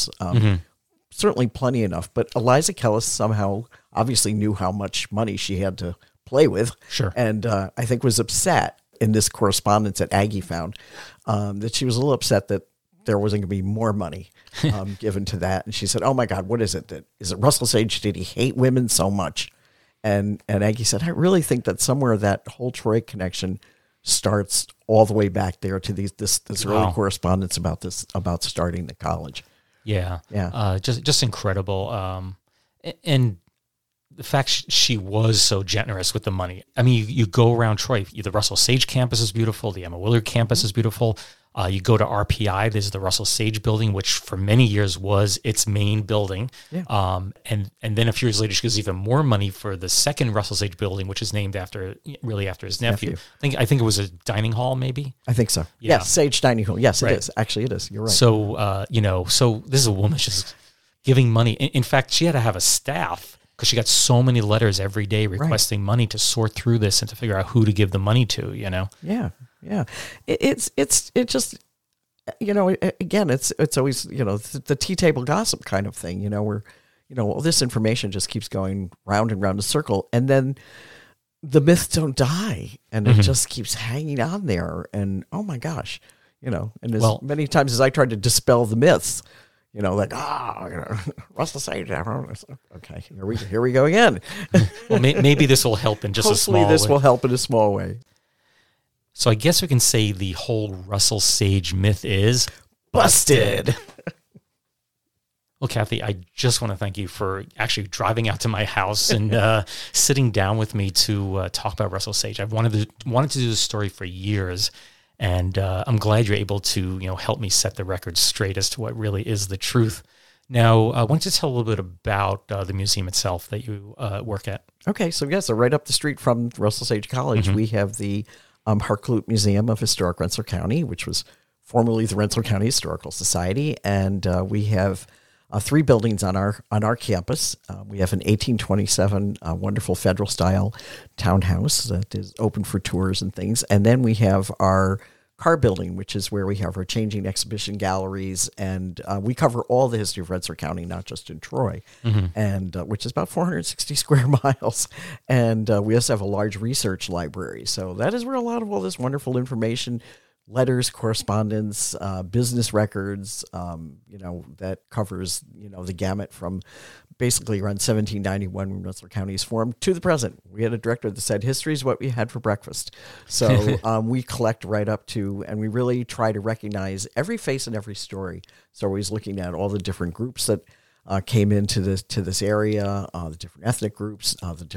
Certainly plenty enough. But Eliza Kellis somehow obviously knew how much money she had to play with. Sure. And I think was upset in this correspondence that Aggie found, that she was a little upset that there wasn't going to be more money given to that. And she said, oh, my God, what is it? Is it Russell Sage? Did he hate women so much? And Aggie said, I really think that somewhere that whole Troy connection starts all the way back there to this early correspondence about starting the college. Yeah. Just incredible. And the fact she was so generous with the money. I mean, you go around Troy, the Russell Sage campus is beautiful. The Emma Willard campus is beautiful. You go to RPI, there's the Russell Sage building, which for many years was its main building. Yeah. And then a few years later, she gives even more money for the second Russell Sage building, which is named after his nephew. I think it was a dining hall, maybe. I think so. Yeah. Yes, Sage Dining Hall. Yes, it is. Actually, it is. You're right. So, so this is a woman just giving money. In fact, she had to have a staff because she got so many letters every day requesting money to sort through this and to figure out who to give the money to, Yeah. Yeah. It just, again, it's always, the tea table gossip kind of thing, where, all this information just keeps going round and round a circle. And then the myths don't die and it just keeps hanging on there. And, oh my gosh, and as many times as I tried to dispel the myths, Russell Sage. Okay, here we go again. Well, maybe this will help in just a small way. Hopefully this will help in a small way. So I guess we can say the whole Russell Sage myth is busted. Well, Kathy, I just want to thank you for actually driving out to my house and sitting down with me to talk about Russell Sage. I've wanted to do this story for years, and I'm glad you're able to help me set the record straight as to what really is the truth. Now, I want you to tell a little bit about the museum itself that you work at. Okay, so right up the street from Russell Sage College, we have the Harklute Museum of Historic Rensselaer County, which was formerly the Rensselaer County Historical Society, and we have 3 buildings on our campus. We have an 1827 wonderful federal-style townhouse that is open for tours and things, and then we have our car building, which is where we have our changing exhibition galleries, and we cover all the history of Rensselaer County, not just in Troy, and which is about 460 square miles. And we also have a large research library. So that is where a lot of all this wonderful information, letters, correspondence, business records, that covers, the gamut from basically around 1791 when Rensselaer County is formed to the present. We had a director that said, history is what we had for breakfast. So we collect right up to, and we really try to recognize every face and every story. So we're always looking at all the different groups that came into this area, the different ethnic groups,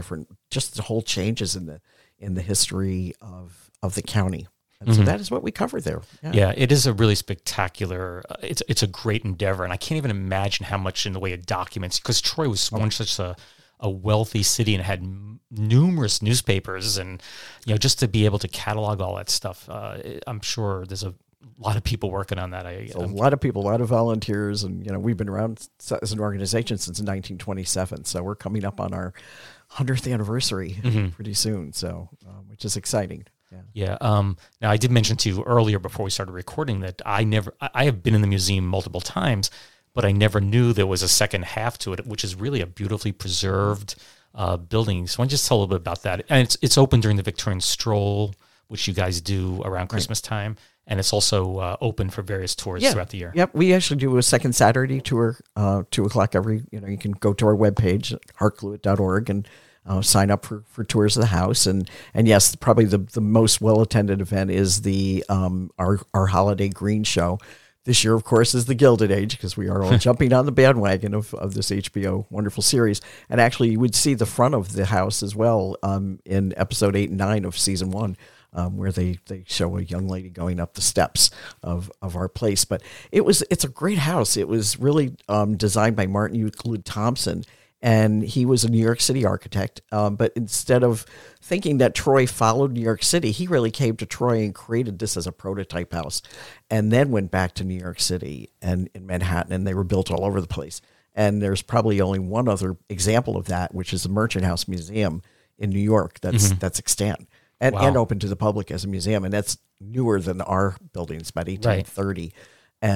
the whole changes in the history of the county. And so that is what we cover there. Yeah, it is a really spectacular, it's a great endeavor. And I can't even imagine how much in the way of documents, because Troy was once such a wealthy city and it had numerous newspapers. And, just to be able to catalog all that stuff, I'm sure there's a lot of people working on that. A lot of people, a lot of volunteers. And, we've been around as an organization since 1927. So we're coming up on our 100th anniversary pretty soon. So, which is exciting. Yeah. Now I did mention to you earlier before we started recording that I have been in the museum multiple times, but I never knew there was a second half to it, which is really a beautifully preserved building. So I want to just tell a little bit about that. And it's open during the Victorian Stroll, which you guys do around Christmas time. And it's also open for various tours throughout the year. Yep. We actually do a second Saturday tour, 2:00 every, you can go to our webpage, harklute.org, and sign up for tours of the house. And yes, probably the most well-attended event is the our holiday green show. This year, of course, is the Gilded Age, because we are all jumping on the bandwagon of this HBO wonderful series. And actually, you would see the front of the house as well in episode 8 and 9 of season 1, where they show a young lady going up the steps of our place. But it's a great house. It was really designed by Martin Euclid Thompson. And he was a New York City architect, but instead of thinking that Troy followed New York City, he really came to Troy and created this as a prototype house, and then went back to New York City and in Manhattan, and they were built all over the place. And there's probably only one other example of that, which is the Merchant House Museum in New York that's extant and open to the public as a museum, and that's newer than our buildings, about 1830. Right.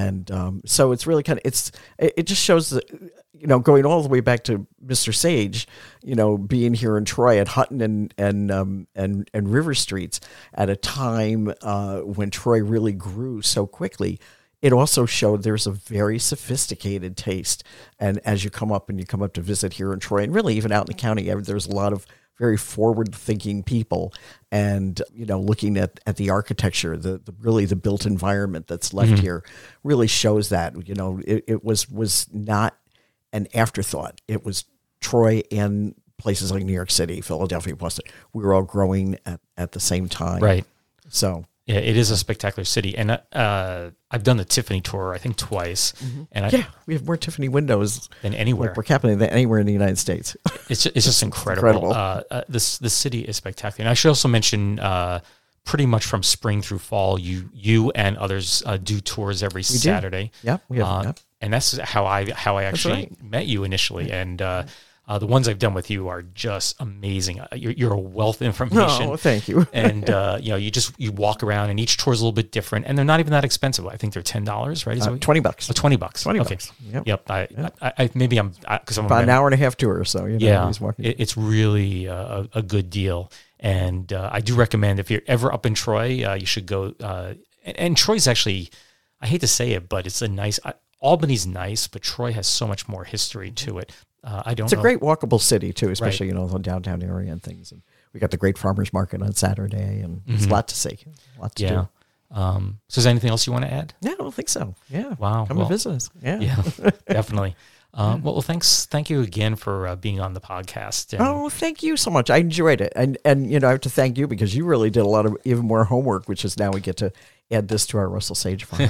And so it's really it just shows that, going all the way back to Mr. Sage, being here in Troy at Hutton and River Streets at a time when Troy really grew so quickly. it also showed there's a very sophisticated taste. And as you come up to visit here in Troy, and really even out in the county, there's a lot of very forward-thinking people, and looking at the architecture, the built environment that's left here, really shows that it was not an afterthought. It was Troy and places like New York City, Philadelphia, Boston. We were all growing at the same time, right? So. Yeah, it is a spectacular city, and I've done the Tiffany tour, I think, twice. And we have more Tiffany windows than anywhere per capita than anywhere in the United States. It's just incredible. The city is spectacular, and I should also mention, pretty much from spring through fall, you and others do tours every Saturday. Yeah, we have. And that's how I actually met you initially, and. The ones I've done with you are just amazing. You're a wealth of information. Oh, thank you. And you walk around, and each tour is a little bit different, and they're not even that expensive. I think they're $10, right? $20. $20. $20. Okay. Yep. I maybe I'm because I'm about an hour and a half tour. So he's walking. It's really a good deal, and I do recommend if you're ever up in Troy, you should go. And Troy's actually, I hate to say it, but it's a nice. Albany's nice, but Troy has so much more history to it. It's a great walkable city too, especially the downtown area and things. And we got the great farmers market on Saturday, and there's a lot to see, a lot to do. So is there anything else you want to add? Yeah, I don't think so. Yeah. Wow. Come and visit us. Yeah, definitely. Thank you again for being on the podcast. Thank you so much. I enjoyed it, and I have to thank you because you really did a lot of even more homework, which is now we get to add this to our Russell Sage file.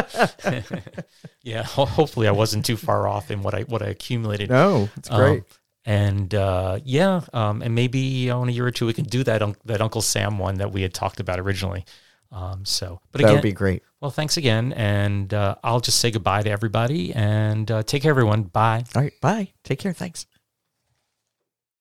Yeah, hopefully I wasn't too far off in what I accumulated. No, it's great. And maybe in a year or two we can do that Uncle Sam one that we had talked about originally. But that would be great. Well, thanks again, and I'll just say goodbye to everybody, and take care, everyone. Bye. All right, bye. Take care. Thanks.